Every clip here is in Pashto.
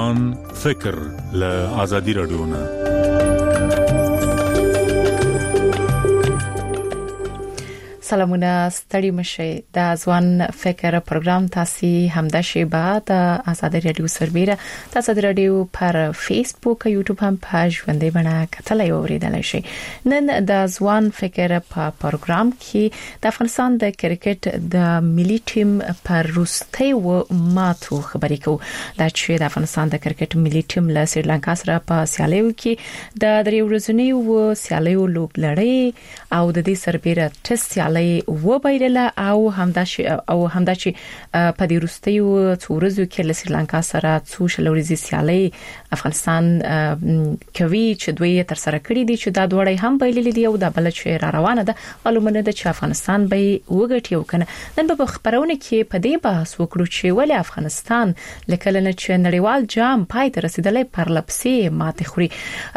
ځوان فکر له آزادي رادیو نه. سلامونه ستړي مشه د ځوان فکر پروګرام تاسو همدا شیبه د آزادي رادیو سربېره تاسو د رادیو پر فیسبوک او یوټیوب هم پیج باندې باندې کتلای اوریدل شي. نن د ځوان فکر په پروګرام کې د افغانستان د کرکټ د ملي ټیم پر روستي و ماتو خبرې کوو. دا چې د افغانستان د کرکټ ملي ټیم له سریلانکا سره په سیالیو کې د دریو ورځنیو سیالیو لوبلړۍ او د دې سربېره ټس و بایله او همدا چې په دې وروستیو څورزو کې له سریلانکا سره څو شلوريزي سیالي افغانستان کوي چې دوی تر سره کړی دي چې دا دوړې هم بایللې دي او د بل چې را روانه ده معلومه ده چې افغانستان به وګټي او کنه. نن په خبرونه کې په دې بحث وکړو چې ولې افغانستان لکه لنه چې نړیوال جام پای ته رسیدلې پر لپسې ماته خوري.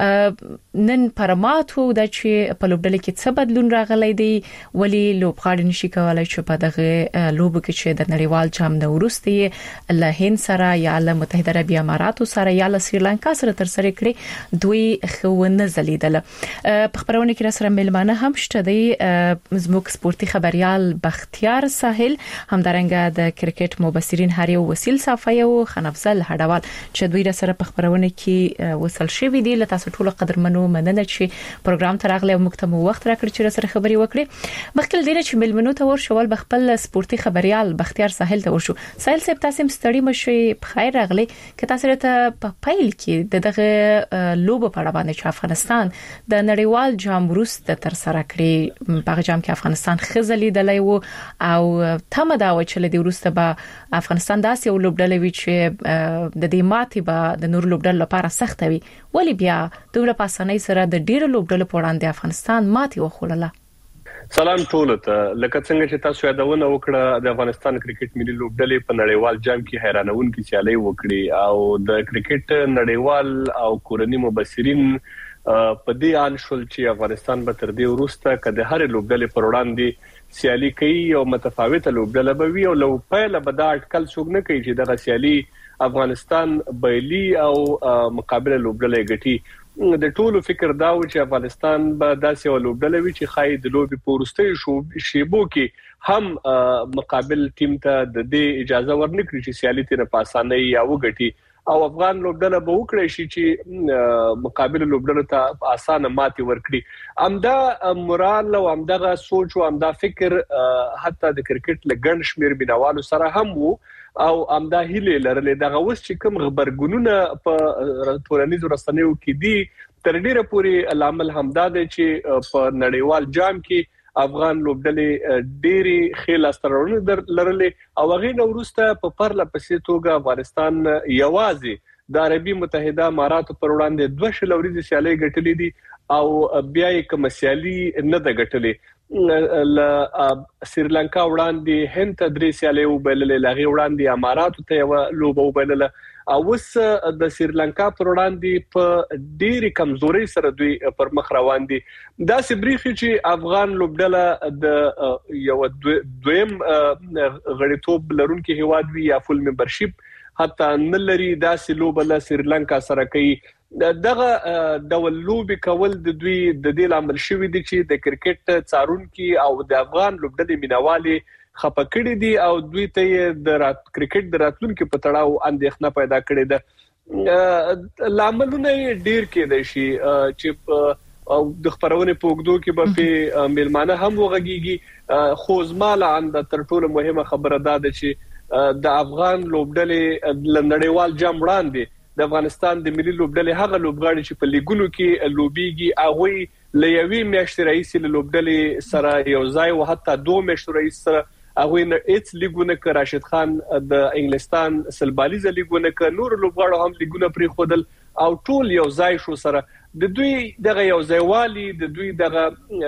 نن پرماتو د چې په لوبډلې کې څه بدلون راغلی دی ولی لوبغاړي نشي کولای چې په دغه لوب کې چې د نړیوال جام د ورستي له هند سره یا له متحده عربی اماراتو سره یا له سریلانکا سره تر سره کړی دوی خونه زلیدل. په خبرونه کې را سره ملمانه هم شته دی زموږ سپورتي خبريال بختیار ساحل همدارنګه د کرکټ مبصرین هاري وسیل صافی او خنفزل هډوال چې دوی را سره په خبرونه کې وصل شوی دی. لته تاسو ټول قدرمنو مننه چې پروګرام ته راغلی او مکتمو وخت راکړی چې را سره خبري وکړي. مخکې دینه چې ملمنو ته ورشول بخپل سپورتي خبريال بختیار ساحل ته ورشو. ساحل صاحب تاسو مستړی مشي بخیر راغلی که تاسو ته په پیل کې دغه لوب په اړه باندې چې افغانستان د نړیوال جام وروسته تر سره کړی په جام کې افغانستان خزلې دلای وو او تمه دا و چې لدی وروسته به افغانستان داسې یو لوبډلې وی چې د دې ماتې به د نور لوبډلو لپاره سخت وي ولی بیا دومره پاسنۍ سره د ډیرو لوبډلو په وړاندې افغانستان ماتې وخوړله. سلام ټول ته. لکه څنګه چې تاسو یادونه وکړه د افغانستان کرکټ ملي لوبډلې په نړیوال جام کې حیرانونکې سیالي وکړي او د کرکټ نړیوال او کورنی مبصرین په دې ان شول چې افغانستان به تر دې وروسته کده هر لوبډلې پر وړاندې سیالي کوي او متفاوته لوبډله به وي او لو پهله به دا اټکل څوک نه کوي چې دغه سیالي افغانستان بایلی او مقابله لوبډله ګټي. د ټولو فکر دا و چې افغانستان به داسې ولوبډلې وي چې خای د لوبي پورستي شیبو کې هم مقابل ټیم ته د دې اجازه ورنکړي چې سیالي ته په اسانه یا وګټي او افغان لوبډله به وکړي شي چې مقابل لوبډله ته اسانه ماتي ورکړي. امدا مورال او امدا سوچ او امدا فکر حتی د کرکټ لګن شمیر بنوالو سره هم وو او امدا هیله لرله دغه وس چې کوم خبرګونونه په ټولنیزو رسنیو کې دي تر ډیره پوري العمل همدا دی چې په نړیوال جام کې افغان لوبډلې ډيري خیل استرونه لرله او هغه نو وروسته په پرله پسې توګه افغانستان یوازې د عربي متحده اماراتو پر وړاندې 2 شلوريزي سیالي ګټلې دي او بیا یې کوم سیالي نه د ګټلې. سریلانکا وړاندې هند ته درې سیالي وبللې لغي وړاندې اماراتو ته یو لوب وبلله او وس د سریلانکا پر وړاندې په ډېری کمزوري سره دوی پر مخ روان دي. دا سبريخي چې افغان لوبډله د یو دویم غړیتوب لرونکي هواد وی یا فول ممبرشپ حتی نلري داسې لوبله سریلانکا سره کوي. دغه ډول لوبي کول د دوی د دې عمل شوی دي چې د کرکټ څارونکو او د افغان لوبډلې مینوالي خپکړې دي او دوی ته د کرکټ د راتلونکو په تړاو اندېښنه پیدا کړې ده. لاملونه ډیر کېدای شي چې د خبرونه په وګدو کې به په ملمانه هم وغږیږي خو زماله عند تر ټولو مهمه خبره ده چې د افغان لوبډلې لنړیوال جام وړاندې د افغانستان د ملي لوبډلې هغه لوبغاړي چې په لیګونو کې لوبيږي هغه لویوي میاشتې رئیس لوبډلې سره یو ځای او حتی 2 میاشتې رئیس سره هغه نه اټس لیګونه ک راشد خان د انګلستان سلبالیز لیګونه ک نور لوبغاړو هم لیګونه پری خودل او ټول یو ځای شو سره د دوی دغه یو ځایوالي د دوی دغه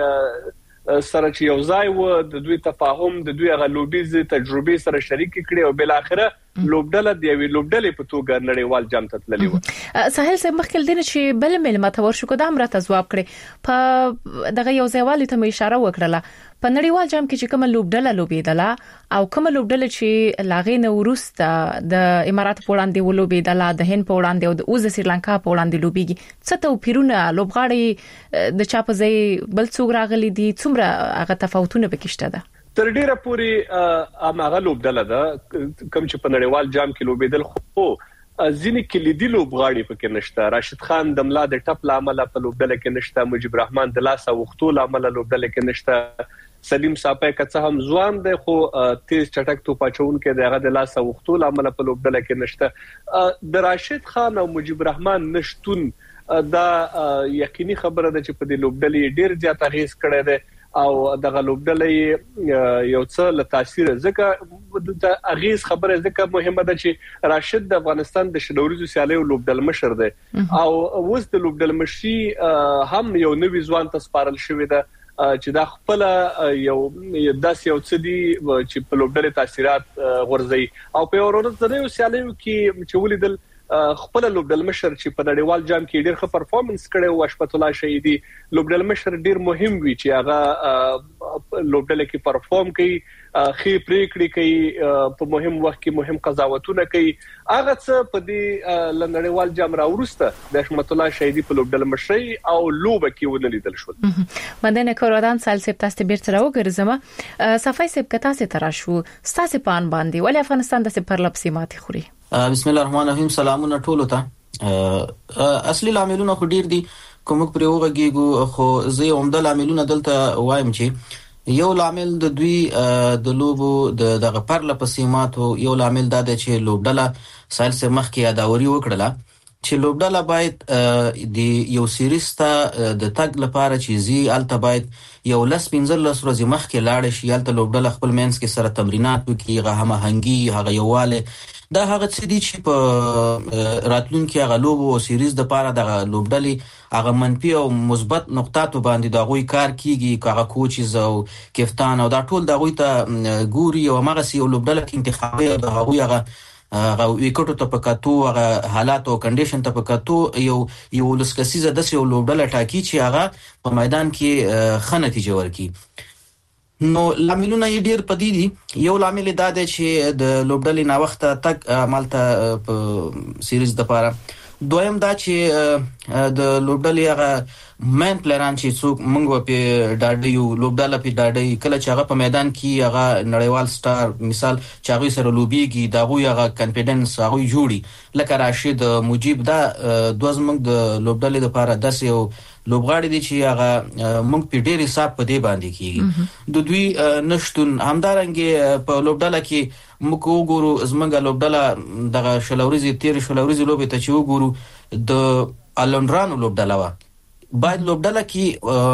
سره چې یو ځای و د دوی تفاهم د دوی غو لوبیز تجربه سره شریک کړي او بل اخره لوبډله دی وی لوبډله په توګه نړیوال جام ته تللی و. ساحل صاحب مخکې دین چې بل ملمت ورشو کو د امر ته جواب کړي په دغه یو ځایوالي ته اشاره وکړه په نړیوال جام کې چې کوم لوبډله لوبېدله او کوم لوبډله چې لاغې نه ورسته د امارات په وړاندې ولوبېدله د هند په وړاندې او د سریلانکا په وړاندې لوبېږي څه توپیرونه لوبغاړي د چا په ځای بل څوک راغلي دي څومره هغه تفاوتونه پکې ده تر ډیره پوري هغه لوبډله ده کوم چې په نړیوال جام کې لوبېدل خو ځینې کلیدي لوبغاړي پکې نشته راشد خان د ملا د ټپ لامل په لوبډله کې نشته مجيب رحمان د لاس وختو لامل لوبډله کې نشته سلیم صاحب که څه هم ځوان دی خو تیز چټک توپ اچون کې دغه د لاس وختو لامل په لوبډله کې نشته د راشد خان او مجيب رحمان نشټون دا یقیني خبره ده چې په دې لوبډلې ډیر زیات اغیز کړی دی او د غلوبډلې یو څه له تاثیر ځکه د اغیز خبره ځکه مهمه ده چې راشد د افغانستان د شلوريزو سیالیو لوبډل مشر دی او اوس د لوبډل مشي هم یو نوې ځوان تسپارل شوې ده چې دا خپل یو څه دي چې په لوبډلې تاثیرات غورځي او په ورځنیو سیالیو کې چې ولیدل خپل لوبډل مشر چې په نړیوال جام کې ډېر ښه پرفورمنس کړی او اشفت الله شهیدی لوبډل مشر ډېر مهم وی چې هغه لوبډل کې پرفورم کوي خې پریکړې کوي په مهم وخت کې مهم قضاوتونه کوي هغه څه په دې نړیوال جام راورسته د اشفت الله شهیدی په لوبډل مشري او لوب کې ونلیدل شو مدنه کورودان سال سپ تاسو بیرته راوګرځم صفای سپ کتا سي تراشو ستاسو پان باندې ولې افغانستان د سپرلپسي ماتي خوري بسم الله الرحمن الرحیم سلامونه ټولو ته اصلي عاملونه خو ډیر دي کوم پر یوغږیګو خو زه عمده عاملونه دلته وایم چې یو عامل د دوی د لوبو دغه پرلپسي ماتو یو عامل دا دی چې لوبډله سایل سره مخ کې یادوري وکړه چې لوبډله باید د یو سیریز ته د تګ لپاره چې زی الته باید یو لس 15 ورځې مخکې لاړ شي الته لوبډله خپل مینس کې سره تمرینات وکړي هغه هماهنګي هغه یواله دا هغه څه دي چې په راتلونکي هغه لوبو او سیریز د لپاره د لوبډلې هغه منفي او مثبت نقاط باندې د غوي کار کیږي هغه کوچز او کپتان او دا ټول د غوي ته ګوري او هغه سی لوبډله کې انتخابي د غوي هغه وکټو ته پکاتو هغه حالات او کنډیشن ته پکاتو یو لسکسیزه د یو لوبډله ټاکی چې هغه په میدان کې ښه نتیجه ورکړي نو لاملونه یې ډیر پدې دي یو لامل دا دی چې د لوبډلې نا وخت تک عملته سیریز د لپاره دویم دا چې د لوبډلې هغه مین پلیران چې څوک موږ په ډاډیو لوبډاله په ډاډي کله چې هغه په میدان کې هغه نړیوال سٹار مثال چې هغه سره لوبيږي دا هغه کانفیډنس هغه جوړي لکه راشد مجيب دا دوزمنګ د لوبډلې لپاره داسې یو لوبغاړي دي چې هغه موږ په ډېر حساب په دې باندې کیږي د دوی نشټون همدارنګه په لوبډاله کې موږ وګورو زمونږ لوبډاله دغه شلوريزي لوبې ته چې وګورو د الونرانو لوبډاله وا باید لوبډاله کې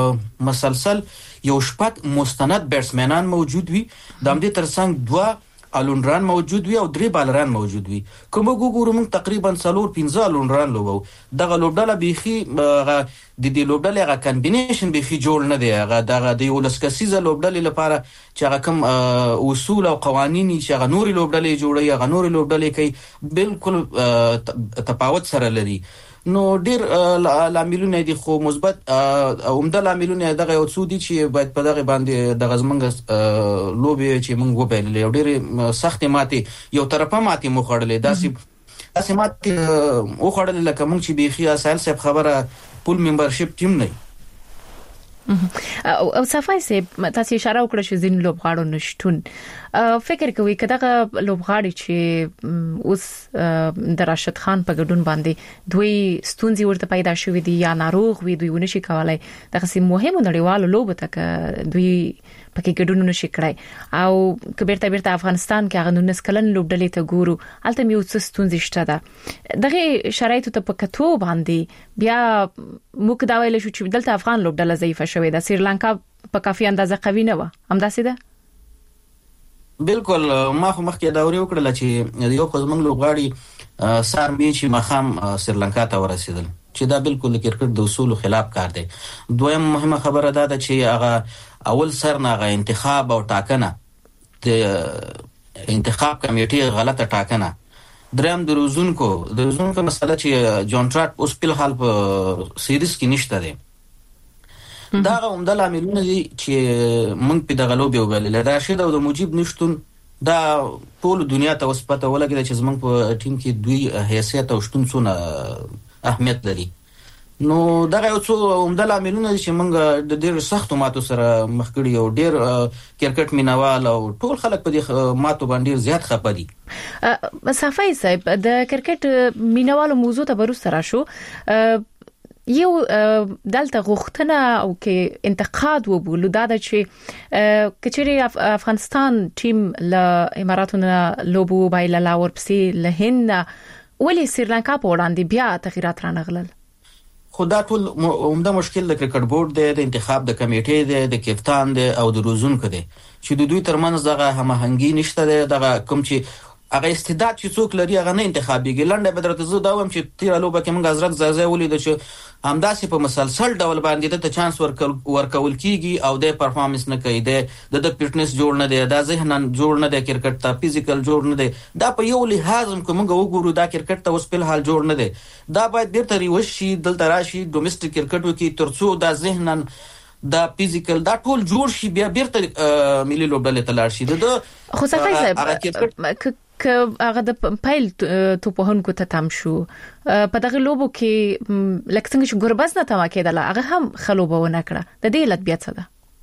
مسلسل یو شپږ مستند بیټسمنان موجود وي د همدې ترڅنګ دوه الونران موجود وي او درې بالران موجود وي کوم وګورو موږ تقریبا 4-15 الونران لوبو دغه لوبډاله بيخي د دې لوبډلې هغه کمبینیشن بيخي جوړ نه دی هغه دغه د یو لسکسیزه لوبډلې لپاره چې هغه کوم اصول او قوانين چې هغه نوري لوبډلې جوړي هغه نوري لوبډلې کوي بالکل تفاوت سره لري نو ډیر لاملونه دي خو مثبت عمده لاملونه دغه یو څو دي چې باید په دغه باندې د غزمنګ لوبي چې موږ وبېلې ډیر سخت ماتي یو طرفه ماتي مو خړلې داسې ماتي او خړلې لکه موږ چې بيخي اسایل صاحب خبره پول ممبرشپ ټیم نه او صفای سه تاسو اشاره وکړه چې زین لوبغاړو نشټون فکر کوي کداغه لوبغاړي چې اوس د راشد خان په ګډون باندې دوی ستونزې ورته پیدا شوې دي یا ناروغ وي دوی ونشي کولای دغه سیم مهمه نړیوالو لوبه ته دوی پکې ګډون نشي کړای او کبیرته افغانستان کې هغه 19 کلن لوبډلې ته ګورو الته میو څه ستونزې شته ده دغه شرایطو ته پکتو باندې بیا موږ دا ویل شو چې دلته افغان لوبډله ضعیفه شوې ده سریلانکا په کافي اندازه قوي نه و همداسې ده بالکل ما خو مخکې دا وری وکړل چې یو خزمنګ لوبغاړي سار می چې مخام سریلانکا ته ورسېدل چې دا بالکل د کرکټ د اصولو خلاف کار دی دویم مهمه خبره ده چې هغه اول سرناغه انتخاب او ټاکنه د انتخاب کمیټې غلطه ټاکنه دریم د روزونکو مسله چې جون ټراټ اوس په حال په سیریز کې نشته دی دا عمده لاملونه دي چې موږ په دغه لوبې وبلل راشد او د مجيب نشتون دا ټول دنیا ته وسپته ولګي چې زموږ په ټیم کې دوی حیثیت او شتون څونه اهمیت لري. نو دا یو څو عمده لاملونه دي چې موږ د ډېر سختو ماتو سره مخ کړي او ډېر کرکټ مینوال او ټول خلک په دې ماتو باندې زیات خپه دي. صفای صاحب د کرکټ مینوالو موضوع ته وروسته راشو. یو دلته غوښتنه او کې انتقاد وبولو دا چې کچېری افغانستان ټیم له اماراتونو لوبو بایله لاور پسې له هند ولې سریلانکا په وړاندې بیا تغیرات رانغلل. خو دا ټول عمده مشکل د کرکټ بورډ دی، د انتخاب د کمیټې دی، د کپتان دی او د روزونکو دی چې د دوی ترمنځ دغه هماهنګي نشته دی. دغه کوم چې هغه استعداد چې څوک لري هغه نه انتخابيږي. لنډه به درته زه دا وایم چې تیر لوبه کې موږ حضرت زازا ولید چې همداسې په مسلسل ډول باندې ته چانس ورکول کیږي او د پرفارمنس نه کوي، د فټنس جوړ نه دی، د ذهنن جوړ نه دی، کرکټ ته فزیکل جوړ نه دی. دا په یو لحاظ کوم وګورو دا کرکټ ته اوس په حال جوړ نه دی. دا باید بیرته ریوشي دلته راشي ډومېسټک کرکټ وکي ترڅو دا ذهنن دا فزیکل دا ټول جوړ شي بیا بیرته ملي لوبډلې ته لاړ شي. د خو صفای صاحب هغه د پایل توپهونکو ته تم شو په دغه لوبو کې لکه څنګه چې ګوربز نه تما کېدله هغه هم خلوبونه کړه. د دې علت بیا څه ده؟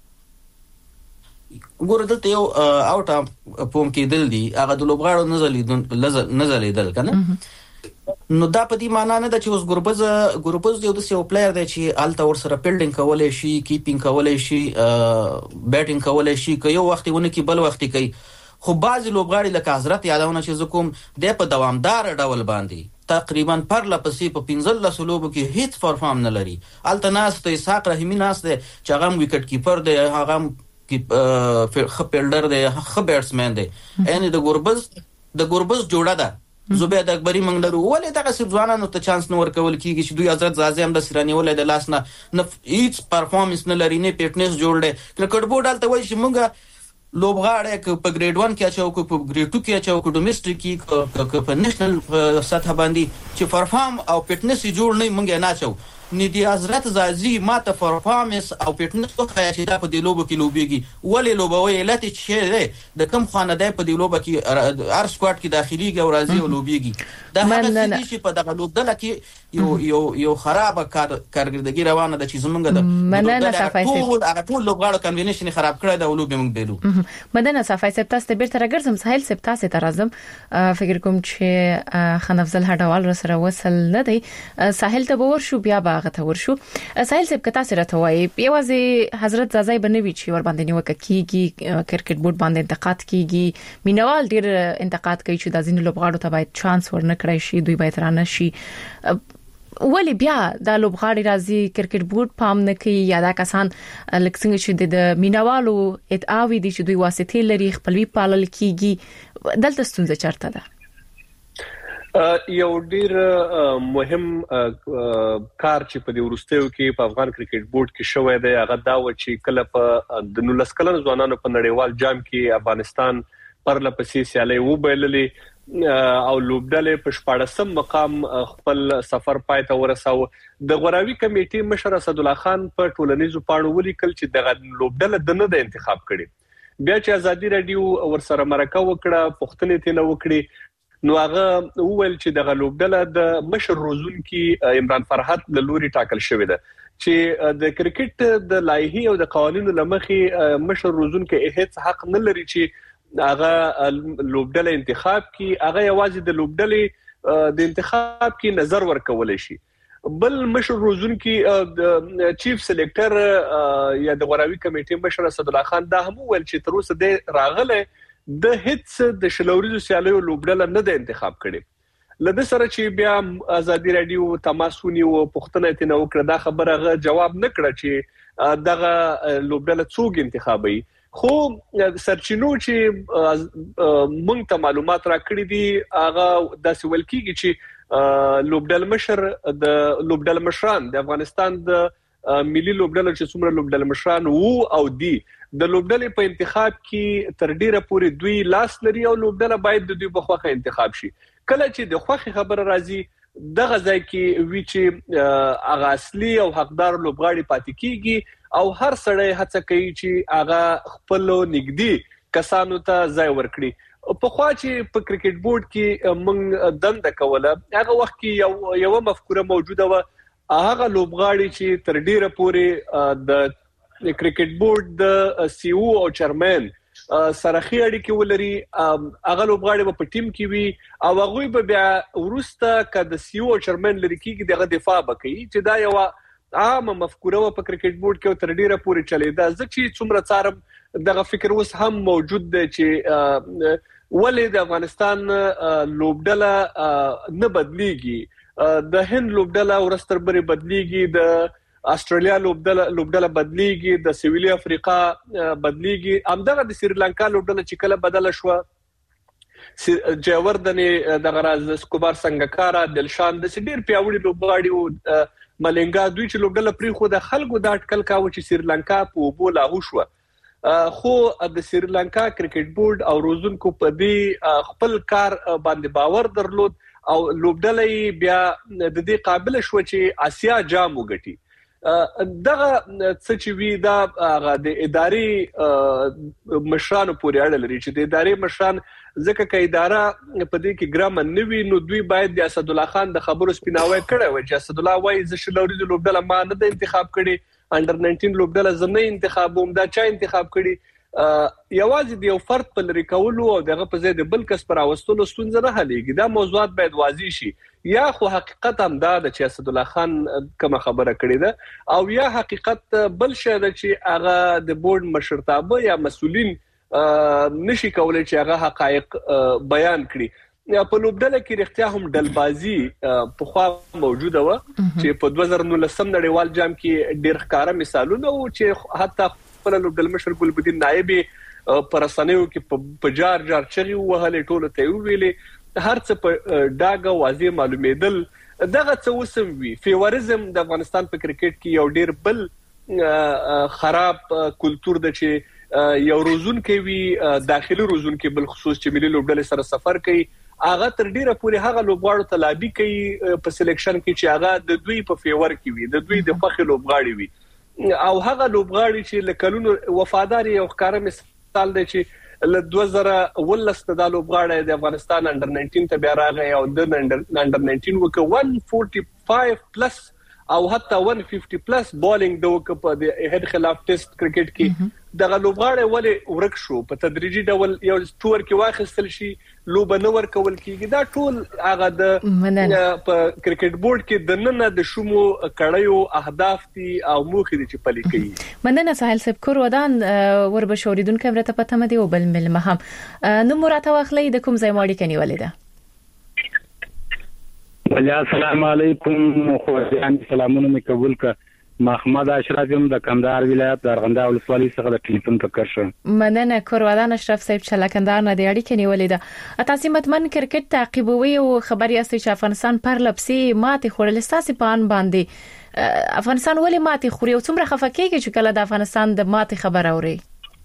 ګوره دلته یو اوټ پوم کېدل دي هغه د لوبغاړو نزلیدل کنه. نو دا په دې معنی نه ده چې اوس ګوربز یو د سیو پلیئر دی چې الته ور سره فیلډینګ کولای شي، کیپینګ کولای شي، بیټینګ کولای شي، که یو وخت ونه کې بل وخت کوي. خو بعضی لوبغاړي لکه حضرت یادونه چې زکوم د په دوامدار ډول باندې تقریبا پر لپسې په 15 لوبو کې هیڅ پرفارم نه لري. الته ناس ته اسحاق رحیمی ناس دی چې هغه وکټ کیپر دی، هغه خپلډر دی، خ بیټسمن دی. یعنی د ګوربز جوړه ده زبید اکبری منګ لرو. ولې دغه سب ځوانانو ته چانس نه ورکول کیږي چې دوی حضرت زازا هم د سیرانی ولې د لاس نه هیڅ پرفارمنس نه لري، نه فټنس جوړ دی. کرکټ بورډ الته وایي چې موږ لوبغاړي په ګریډ 1 کې اچو، په ګریډ 2 کې اچو، په ډومېسټک کې په نېشنل سطح باندې چې پرفارم او فټنس جوړ نه مونږ نه اچو. ندی حضرت زازي ماته پرفارمنس او فټنس خو خیاطي دا په دې لوبو کې لوبيږي. ولې لوبوي علت چې ده د کم خانه ده په دې لوبو کې ار سکواډ کې داخليږي او راځي او لوبيږي. دا هغه چې په دغه لوبډله کې یو خرابه کارګردګي روانه ده چې زمونږ د مننه صفای صاحب هغه ټول لوبغاړو کنوینشن خراب کړی دا لوبې موږ بیلو. مننه صفای صاحب تاسو بیرته راګرځم. سهیل صاحب تاسو ته راځم. فکر کوم چې خان افضل هډوال سره وصل نه دی. سهیل ته باور شو بیا هغه ته ورشو. سهیل صاحب کته سره ته وایي یوازې حضرت زازای بنوي چې ور باندې نیوکه کیږي، کرکټ بورډ باندې انتقاد کیږي، مینوال ډیر انتقاد کوي چې د ځینو لوبغاړو ته باید چانس ورنکړای شي، دوی باید رانه شي. ولې بیا د لوبغاړي راځي کرکټ بورډ پام نه کوي یا دا کسان لکه څنګه چې د مینوالو ادعاوي دي چې دوی واسطې لري خپلوي پالل کیږي؟ دلته ستونزه چرته ده؟ یو ډیر مهم کار چې په دې ورستیو کې په افغان کرکټ بورډ کې شوې ده هغه دا و چې کله په د 19 کلن ځوانانو په نړیوال جام کې افغانستان پر لپسې سیالي وبایللې او لوبډلې په 14 مقام خپل سفر پای ته ورساو. د غوراوي کمیټې مشر اسد الله خان په ټولنیزو پاڼو ولیکل چې دغه لوبډله د نه د انتخاب کړي. بیا چې ازادي رادیو ورسره مرکه وکړه پښتنې ته نه وکړي نو هغه وویل چې د غلوبډله د مشر روزونکي عمران فرحت له لوري ټاکل شوې ده چې د کرکټ د لایحې او د قوانینو لمخې مشر روزونکي هیڅ حق نه لري چې هغه لوبډله انتخاب کی. هغه یوازې د لوبډلې د انتخاب کې نظر ورکول شي. بل مشر روزونکي چیف سلیکټر یا د غوراوي کمیټې مشر اسد الله خان دا هم ویل چې تر اوسه د راغله د هیڅ د شلوريزو سیالیو لوبډله نه د انتخاب کړي. لده سره چې بیا ازادي رادیو تماسونی او پښتنه ته نو کړه دا خبره جواب نه کړه چې دغه لوبډله څوک انتخابي. خو سرچینو چې مونږ ته معلومات راکړي دي هغه داسې ول کیږي چې لوبډله مشر د لوبډله مشران د افغانستان د ملي لوبډله چې څومره لوبډله مشران وو او دي د لوبډلې په انتخاب کې تر ډیره پورې دوی لاس لري او لوبډله باید د دوی په خوخه انتخاب شي. کله چې د خوخه خبره راځي دغه ځای کې وی چې هغه اصلي او حقدار لوبغاړي پاتې کیږي او هر سړی هڅه کوي چې هغه خپل نږدې کسانو ته ځای ورکړي په خوا چې په کرکټ بورډ کې موږ دنده کوله هغه وخت کې یو مفکوره موجوده و هغه لوبغاړي چې تر ډیره پورې د کرکټ بورډ د سی او او چیرمن سره خې اړیکې ولري هغه لوبغاړي په ټیم کې وي او هغه به بیا ورسته کده سی او چیرمن لري کې دغه دفاع وکړي چې دا یو عامه مفکوره په کرکټ بورډ کې تر ډیره پورې چلیدا ځکه چې څومره څارم دغه فکر اوس هم موجود دی چې ولې د افغانستان لوبډله نه بدليږي د هند لوبډله ورستر بری بدليږي د استرالیا لوبډله بدليږي د سویلي افریقا بدليږي همدغه د سریلانکا لوبډله چې کله بدله شو جاوردن د غراز سکوبار سنگکارا دلشان د ډیر پیاوړي لوبغاړي او ملنګا دوی چې لوبډله پری خو د خلکو د اټکل کاوه چې سریلانکا په وبو لاهو شو خو د سریلانکا کرکټ بورډ او روزونکو په دې خپل کار باندې باور درلود او لوبډله بیا د دې قابل شو چې آسیا جام وګټي دغه څه چې وی دا د اداري مشرانو پورې اړه لري چې د اداري مشران ځکه چې اداره په دې کې ګرام نه وي نو دوی باید د اسد الله خان د خبرو سپیناوي کړي وي چې اسد الله وایي ز شلوري د لوبډله ما نه د انتخاب کړي انډر 19 لوبډله زنه انتخابوم دا چا انتخاب کړي یوازې د یو فرد په لري کولو او دغه په ځای د بل کس پر اوستلو ستونزه نه حلېږي دا موضوعات باید واضح شي یا خو حقیقت هم دا د چې اسد الله خان کوم خبره کړې ده او یا حقیقت بل شی ده چې هغه د بورډ مشرتابه یا مسولین نشي کولای چې هغه حقایق بیان کړي په لوبډله کې رښتیا هم ډلبازي په خوا موجوده و چې په 2019 نړیوال جام کې ډېر ښکارا مثالونه او چې حتی خپل لوبډله مشر ګلبدین نایبي پر رسنیو کې په جار چغي وهلې ټوله ته ویلې هر څه په ډاګه واضح معلومېدل دغه څه وسم وی فیوریزم د افغانستان په کرکټ کې یو ډېر بل خراب کلچر د چې یو روزون کې وی داخلي روزون کې بل خصوص چې ملي لوبډله سره سفر کوي هغه تر ډیره پورې هغه لوبغاړو ته لابي کوي په سلیکشن کې چې هغه د دوی په فیور کې وي د دوی د فخر لوبغاړي وي او هغه لوبغاړي چې لکلونو وفادار او ښکارا مثال دی چې ل 2019 د لوبغاړي د افغانستان انډر 19 ته بیا راغی او د انډر 19 وک 145 پلس او حتی 150 پلس بولینګ د وک په د هډ خلاف ټیسټ کرکټ کې د لوبغاړي ولې ورک شو په تدریجي ډول یو ټور کې واخیستل شي لوب نه ورکول کیږي دا ټول هغه د په کرکټ بورډ کې د نن د شومو کړیو اهداف دي او موخې دي چې پلي کوي مننه سهیل صاحب کور ودان وربشوریدون کمره ته پته مده او بل مل مهم نو مراته واخلې د کوم ځای ماړي کني ولیدا ولی السلام علیکم خو ځان سلامونه مې قبول ک محمد اشرف یم د کندهار ولایت د ارغنداو ولسوالۍ څخه د ټلیفون ټکر شم مننه کورودان اشرف صاحب چې لکندار نه دی اړیکې نیولې ده تاسو متمن کرکټ تعقیبوي او خبري است چې افغانستان پر لپسي ماته خورل ساسي پان باندې افغانستان ولې ماته خوري او څومره خفقېږي چې کله د افغانستان د ماته خبر اوري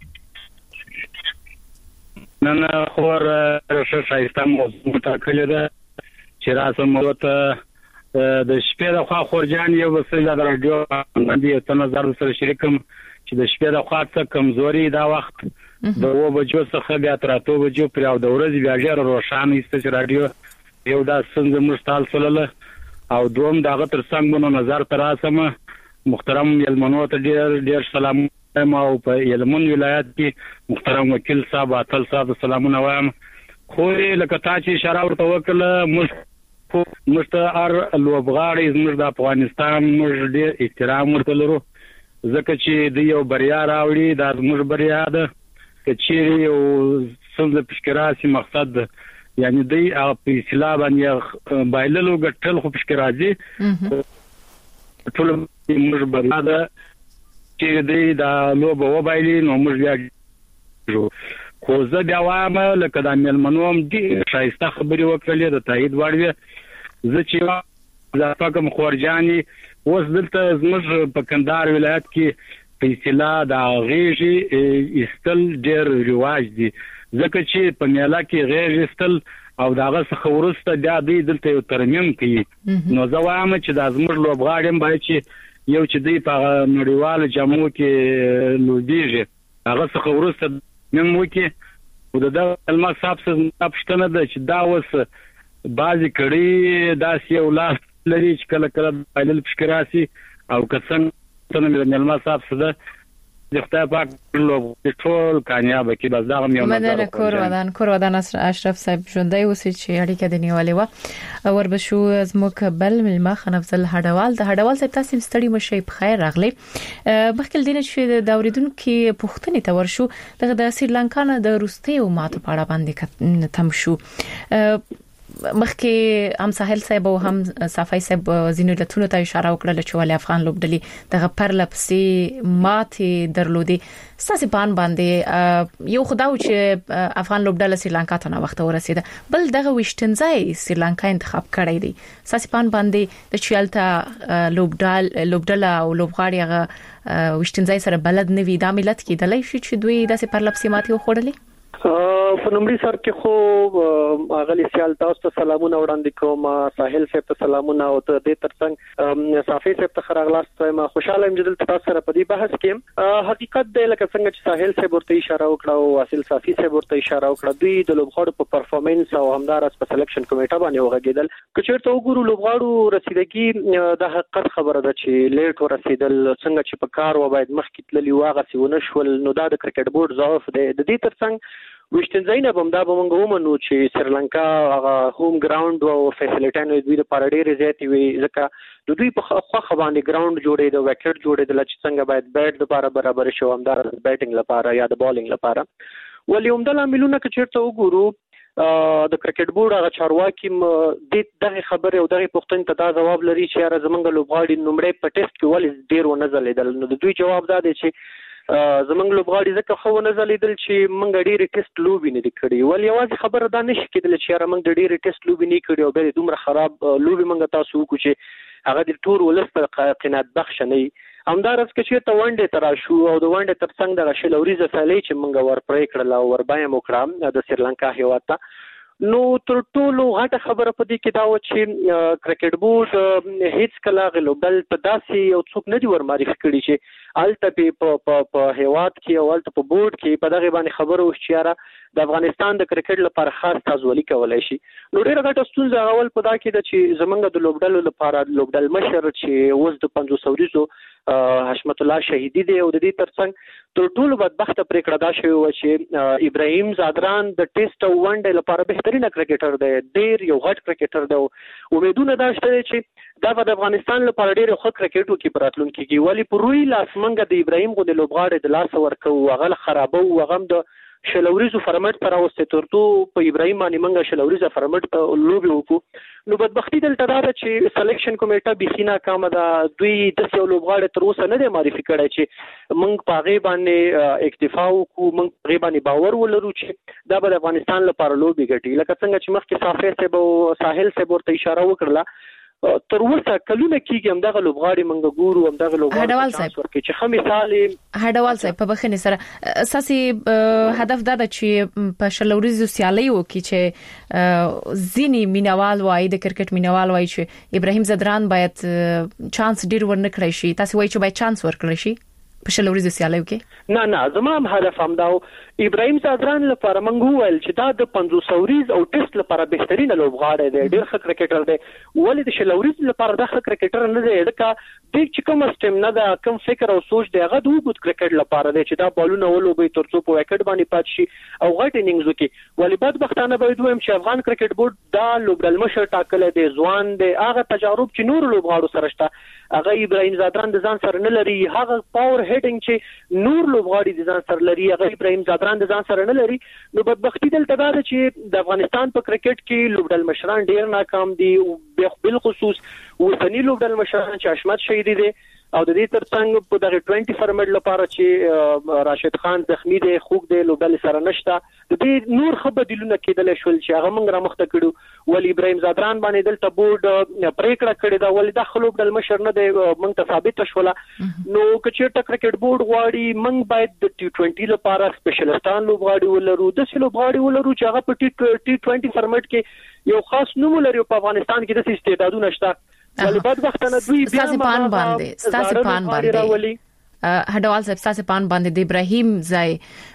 نن خور شایسته موضوع ټاکلې ده چې راسم موته د شپې د خوا خورجان یو وسیله د رادیو باندې ته نظر سره شریکم چې د شپې د خوا څخه کمزوري دا وخت د و بجو څخه بیا تر 8 بجو پر او د ورځې بیا ډیر روښانه است چې رادیو یو دا څنګه مشتال سره او دوم دغه تر څنګه مونږ نظر تراسم محترم یلمنو ته ډیر سلام او په یلمن ولایت کې محترم وکیل صاحب اتل صاحب سلامونه وایم خو لکه تا چې اشاره ورته وکړه مستعار لوبغاړي زموږ د افغانستان موږ ډېر احترام ورته لرو ځکه چې د یو بریا راوړي د زموږ بریا ده چې یو څنګه فکراسي مقصد یعنی دی په اصطلاح باندې بایللو ګټل خو فکرازي ټول موږ بریا ده چې دی د لوب و بایلی نو موږ بیا خو زه بیا وایم لکه د ملمنوم دي شایسته خبري وکړلې د تایید وړوي زه چې اضافه کوم خورجاني اوس دلته زموږ په کندهار ولایت کې په اصطلاح د غیږي استل ډېر رواج دي ځکه چې په میلا کې غیر استل او داغه څخه ورسته بیا دوی دلته یو ترمیم کوي نو زه وایم چې د زموږ لوبغاړي باید چې یو چې دوی په نړیوالو جامو کې لوبیږي هغه څخه ورسته نن وکي او د علما صاحب څخه پښتنه ده چې دا وس بازي کړي دا سی ولات لري چې کله کله بایلل فکراسي او کڅن څنګه علما صاحب څخه د خدای پاک لوب ټول کامیاب کی بس دا هم یو مدن کور ودان اشرف صاحب ژوندۍ اوسې چې اړیکه د نیولې و وربشو زموږ بل ملما خنفزل هډوال د هډوال صاحب تاسو ستړي مشي په خیر راغلی بخکل دینه چې د اوریدونکو پوښتنې ته ورشو د سریلانکا نه د روسي او ماته پاړه باندې تم شو مخکې هم ساحل صاحب او هم صافي صاحب زینو لتون ته اشاره وکړه چې ولې افغان لوبډلې دغه پرلپسې ماته درلودي ساسي پان باندې یو خداو چې افغان لوبډله سریلانکا ته نه وخت ورسېده بل دغه وشتنځای سریلانکا انتخاب کړی دی ساسي پان باندې د چیالتا لوبډله او لوبغاړي هغه وشتنځای سره بلد نه وي د ملت کې د لای شي چې دوی داسې پرلپسې ماته وخوړلې په نومړي سر کې خو اغلی سیال تاسو ته سلامونه وړاندې کوم ساحل صاحب ته سلامونه او ته د ترڅنګ صافي صاحب ته خراغلاست ما خوشاله یم چې تاسو سره په دې بحث کې حقیقت دی لکه څنګه چې ساحل صاحب ورته اشاره وکړه او اصل صافي صاحب ورته اشاره وکړه دوی د لوبغاړو په پرفورمنس او همدارس په سلیکشن کمیټه باندې وغږیدل کچېرته وګورو لوبغاړو رسیدګي د حقیقت خبره ده چې لیټ ورسیدل څنګه چې په کار و باید مخکې تللی واغه سونه شول نو دا د کرکټ بورډ ضعف دی د دې ترڅنګ وشتنځای بم دا به موږ ومنو چې سریلانکا هغه هوم ګراوند او فیسیلیټانو دوی د پاره ډېر زیات وي ځکه د دوی په خو باندې ګراوند جوړې د وکټ جوړې د لچ څنګه باید بیټ لپاره برابر شو همدار بیټینګ لپاره یا د بالینګ لپاره ولې هم د عاملونه کې چیرته وګورو د کرکټ بورډ هغه چارواکي دغه خبره او دغه پوښتنه ته دا جواب لري چې را زمونږ لوبغاړي نمبر په ټیسټ کې ولې ډېر ونه ځلیدل نو د دوی جواب دا دی چې زمونږ لوبغاړي ځکه خو نه ځلیدل چې موږ ډېری ټیسټ لوبي نه کړی ول یوازې خبره دا نشي کېدل چې را موږ ډېری ټیسټ لوبي نه کړی او به دومره خراب لوبي موږ تاسو وکړو چې هغه د ټور ولست قناعت بخش نه همدارس کې چې ته وانډه ترا شو او د وانډه ترڅنګ د شلوريزه سالي چې موږ ور پرې کړل او ور باندې موکړه د سریلانکا هیواد ته نو تر ټولو غټه خبره په دې کې دا و چې کرکټ بورډ هیڅ کله غلوبل په داسې یو څوک نه دی ور معرفي کړی چې الته په هیواد کې او الته په بورډ کې په دغه باندې خبره وشچاره د افغانستان د کرکټ لپاره خاص تازولي کولای شي نو ډیره غټه ستونزه اول په دا کې د چې زمونږ د لوبډلو لپاره لوبډل مشر چې اوس د 500 ورځو حشمت الله شهیدی دی او د دې ترڅنګ تر ټولو بدبخت پریکړه دا شوی و چې ابراهیم زادران د ټیسټ او ونډه لپاره بهترینه کرکټر دی ډیر یو غټ کرکټر دی امیدونه دا شته چې دا د افغانستان لپاره ډیر ښه کرکټ وکړي پراتلونکي کې ولی پروي لاس منګه د ابراهیم غو د لوبغاړي د لاس ورکو هغه خرابو هغه د شلوريزو فرمټ پر اوسته ترته په ابراهیم باندې منګه شلوريزه فرمټ لوبي وکړو نو بدبختی دلته دا چې سلیکشن کمیټه بخینا کام دا دوی د څو لوبغاړي تر اوسه نه دی معرفي کړی چې موږ پاغه باندې اکتفا وکړو موږ پاغه باندې باور ولرو چې دا به افغانستان لپاره لوبي ګټي لکه څنګه چې مخکې صافي صاحب او ساحل صاحب ورته اشاره وکړه تر اوسه کلونه کېږي همدغه لوبغاړي منګه ګورو همدغه لوبغاړي چې خو مثال هډوال صاحب په بخښنې سره اساسي هدف دا د چې په شلوريزو سیالیو کې چې زینی مینوال وای د کرکټ مینوال وای چې ابراهیم زدران باید چانس ډیر ورنکړی شي تاسو وای چې باید چانس ورکړی شي په شلوريزو سیالیو کې نه زما هدف هم دا ابراهیم زادران لپاره موږ ویل چې دا د 500 ورځ او ټیسټ لپاره بهترینه لوبغاړی دی ډیر ښه کرکټر دی ولې د شلوريز لپاره دا ښه کرکټر نه دی دا د کوم سټیم نه دا کوم فکر او سوچ دی هغه د وګت کرکټ لپاره دی چې دا بالونه ولوبي ترڅو په وکټ باندې پات شي او غټ انینګز وکي ولې بدبختانه باید وایم چې افغان کرکټ بورډ دا لوبډل مشر ټاکل دی ځوان دی هغه تجارب چې نور لوبغاړو سره شته هغه ابراهیم زادران د ځان سره نه لري هغه پاور هیډینګ چې نور لوبغاړي د ځان سره لري هغه ابراهیم زادران د ځان سره نه لري نو بدبختی دلته دا چې د افغانستان په کرکټ کې لوبډل مشران ډیر ناکام دي او بل خصوص وطني لوبډل مشران چې حشمت شهیدی دي او د دې ترڅنګ په دغه 20 فارمیټ لپاره چې راشد خان زخمی دی خوګ دی لوبډل سره نشته د دې نور خبردلونه کېدل شول چې هغه موږ را مخته کړو ولی ابراهیم زادران باندې دلته بورډ پریکړه کړې دا ولی د خلوبډل مشر نه دی موږ ته ثابت شوله نو کچې کرکټ بورډ غواړي موږ باید د ټي 20 لپاره سپیشلیستان لوبغاړي ولرو د لوبغاړي ولرو چې هغه په ټي 20 فارمیټ کې یو خاص نوم لري په افغانستان کې د استعدادونه شته ولی بعد وخت نه دوی بیا ستاسو پان باندې هډوال صاحب ستاسو پان باندې د ابراهیم ځای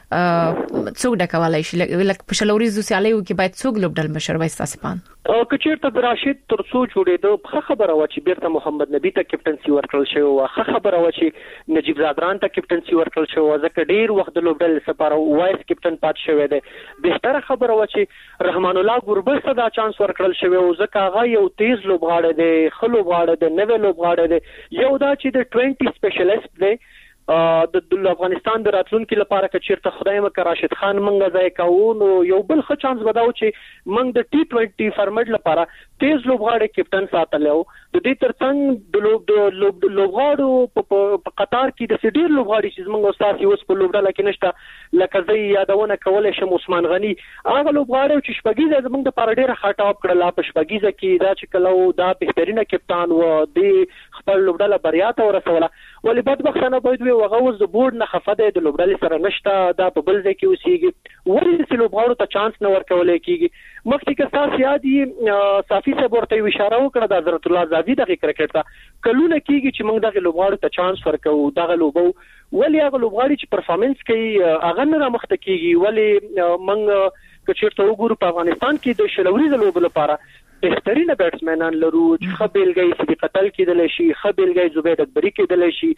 څوک ډکولای شي لکه په شلوري سوسیالایو کې باید څوک لوبډل مشر وای ستاسو پان کچېرته د راشد ترڅو جوړېدو ښه خبره و چې بیرته محمد نبی ته کپټنسي ورکړل شو او ښه خبره و چې نجیب زادران ته کپټنسي ورکړل شو ځکه ډیر وخت د لوبډل لپاره وایس کپټن پات شوی دی بهتره خبره و چې رحمان الله ګوربز ته دا چانس ورکړل شو او ځکه هغه یو تیز لوبغاړی دی ښه لوبغاړی دی نوې لوبغاړی دی یو دا چې د 20 سپیشلیست دی د افغانستان د راتلونکو لپاره کچیرته خدای مکه راشد خان منګه ځای کاوه نو یو بل ښه چانس وداو چې منګ د ټي 20 فارمیټ لپاره تیز لوبغاړي کپټن ساتلو د دې ترڅنګ د لوبغاړو په قطار کې د سډیر لوبغاړي چې موږ استاد یوس په لوبډاله کې نشته لکه زي یادونه کولای شم عثمان غنی هغه لوبغاړي چې شپږیزه زموږ د پاره ډیره خاطاب کړل په شپږیزه کې دا چې کلو دا بهترینه کپټان و د خپل لوبډاله بریا ته ورسوله ولې بدبختانه باید وي هغه اوس د بورډ نه خفه دی د لوبډلې سره نشته دا په بل ځای کې اوسېږي ولې چې لوبغاړو ته چانس نه ورکول کېږي مخکې که تاسو یاد یې صافي صاحب ورته اشاره وکړه د حضرت الله زادي دغه کرکټ ته کلونه کېږي چې موږ دغه لوبغاړو ته چانس ورکوو دغه لوبو ولې هغه لوبغاړي چې پرفارمنس کوي هغه نه رامخته کېږي ولې موږ که چېرته وګورو په افغانستان کې د شلوري لوبو لپاره بهترینه بیټسمنان لرو چې خبرګي صدیق قتل کېدل شي خبرګي زبید اکبری کېدل شي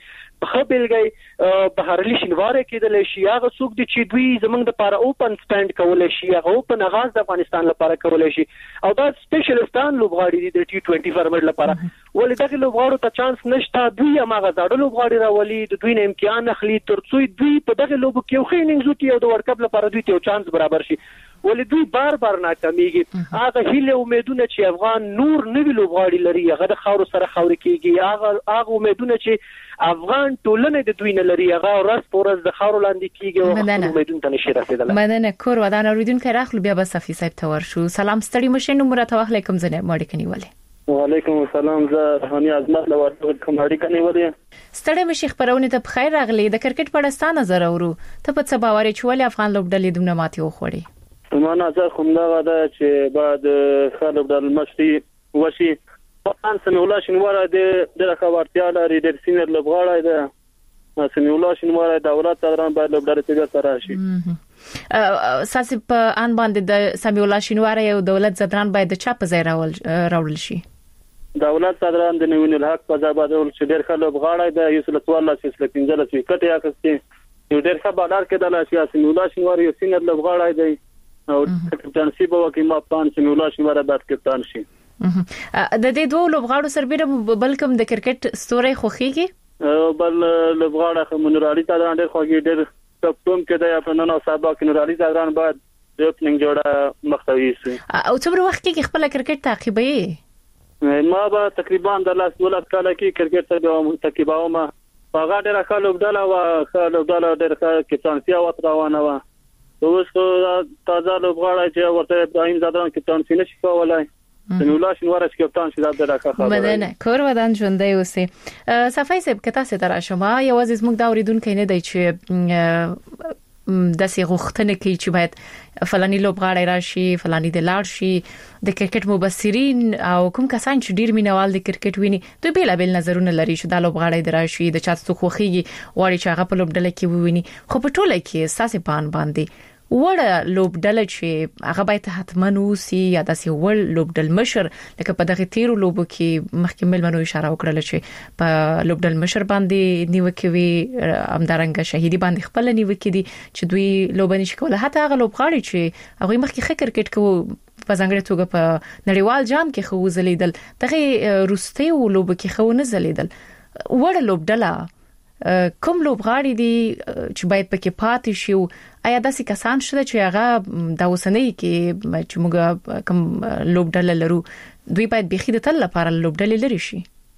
خبرګي بهارلی شینوار کېدل شي هغه څوک دي چې دوی زمونږ د لپاره اوپن سټاند کولای شي هغه اوپن آغاز د افغانستان لپاره کولای شي او دا سپیشلیستان لوبغاړي دي د ټي 20 فارمیټ لپاره ولې دغه لوبغاړو ته چانس نشته دوی هغه ځاړو لوبغاړي راولي د دوی نه امکان اخلي ترڅو دوی په دغه لوبو کې یو ښه اننګز وکړي او د ورلد کپ لپاره دوی ته چانس برابر شي ولې دوی بار ناکامېږي هغه هیله امیدونه چې افغان نور نوی لوبغاړي لري هغه د خاور سره خاور کېږي هغه امیدونه چې افغان ټولنه د دوی نه لري هغه ورځ په ورځ د خاور لاندې کېږي او امیدونه ته نشي رسیدلی مننه کور ودان اوریدونکو راخلو بیا به صفي صاحب ته ورشو سلام ستړي مشه نو مرته علیکم زنه ماړي کني ولې وعلیکم السلام زه روحاني عظمت لور کوم ماړي کني ولې ستړي مشه خبرونه ته بخیر راغلي د کرکټ په اړه ستانه نظر اورو ته په څه باور چې ولې افغان لوبډلې دومره ماتي وخوړي زمانه زه کوم دا غدا چې بعد خالد المشري وشي طبعا سمي الله شنواره د خبرتیا لري د سینر لبغاړه ده سمي الله شنواره د دولت تران باید لبډلې ته سره شي ساسي په ان باندې د سمي الله شنواره یو دولت زدران باید د چا په ځای راول شي دولت صدران د نوین الحق په ځای باندې چې ډېر خلک لبغاړه ده یو سل 14 سل 15 وکټ یا کستي یو ډېر ښه بالر کې د لاسیا سمي الله شنواره یو سینر لبغاړه ده او کپټنسی به وکي ما پلان چې مولا شماره بعد کپټان شي د دې دوه لوبغاړو سربېره بلکم د کرکټ ستوري خوخيږي بل لوبغاړه منورالي تاند خوږي ډېر کپټون کې د خپلونو سابق منورالي تاند بعد د اوپننګ جوړه مختوي سي او څومره وخت کې خپل کرکټ تعقیبوي ما به تقریبا د لاس ولادت کال کې کرکټ ته تعقیباوم هغه ډېر ښه لوبډاله او ښه لوبډاله ډېر ښه کپټانسي او روانه و اوس تازه لوبغاړی چې ورته ابراهیم زادران کپټانسي نشي کولای نو الله شنواره کپټان شي دا راکه خبره مننه کور ودان ژوندۍ اوسې صفای صاحب کته ستاره شما یوازې زموږ دا اوریدونکو نه دی چې د سي غوښتنه کوي چې باید فلاني لوبغاړی راشي فلاني د لاړ شي د کرکټ مبصرین او کوم کسان چې ډیر مینوال د کرکټ ویني دوی بیل نظرونه لري چې د لوبغاړی دراشي د چاتو خوخيږي وړي چې هغه په لوبډله کې وویني خو په ټوله کې ساسي پان باندې وړه لوبډله چې هغه باید حتمن اوسي یا داسې ول لوبډل مشر لکه په دغه تیرو لوبو کې مخکمل منو اشاره وکړه چې په لوبډل مشر باندې نیوکه وی امدارنګ شهيدي باندې خپل نیوکه دي چې دوی لوبني شکوله حتی هغه لوبغاړي چې هغه مخکې ښه کرکټ کوي په ځانګړي توګه په نړیوال جام کې خو زلیدل دغه روستي لوبو کې خو نه زلیدل وړه لوبډله کوم لوبغاړي دي چې باید پکې پاتې شي آیا داسې کسان شته چې هغه د اوسنۍ کې چې موږ کوم لوبډله لرو دوی باید بيخي د تل لپاره لوبډلې لري شي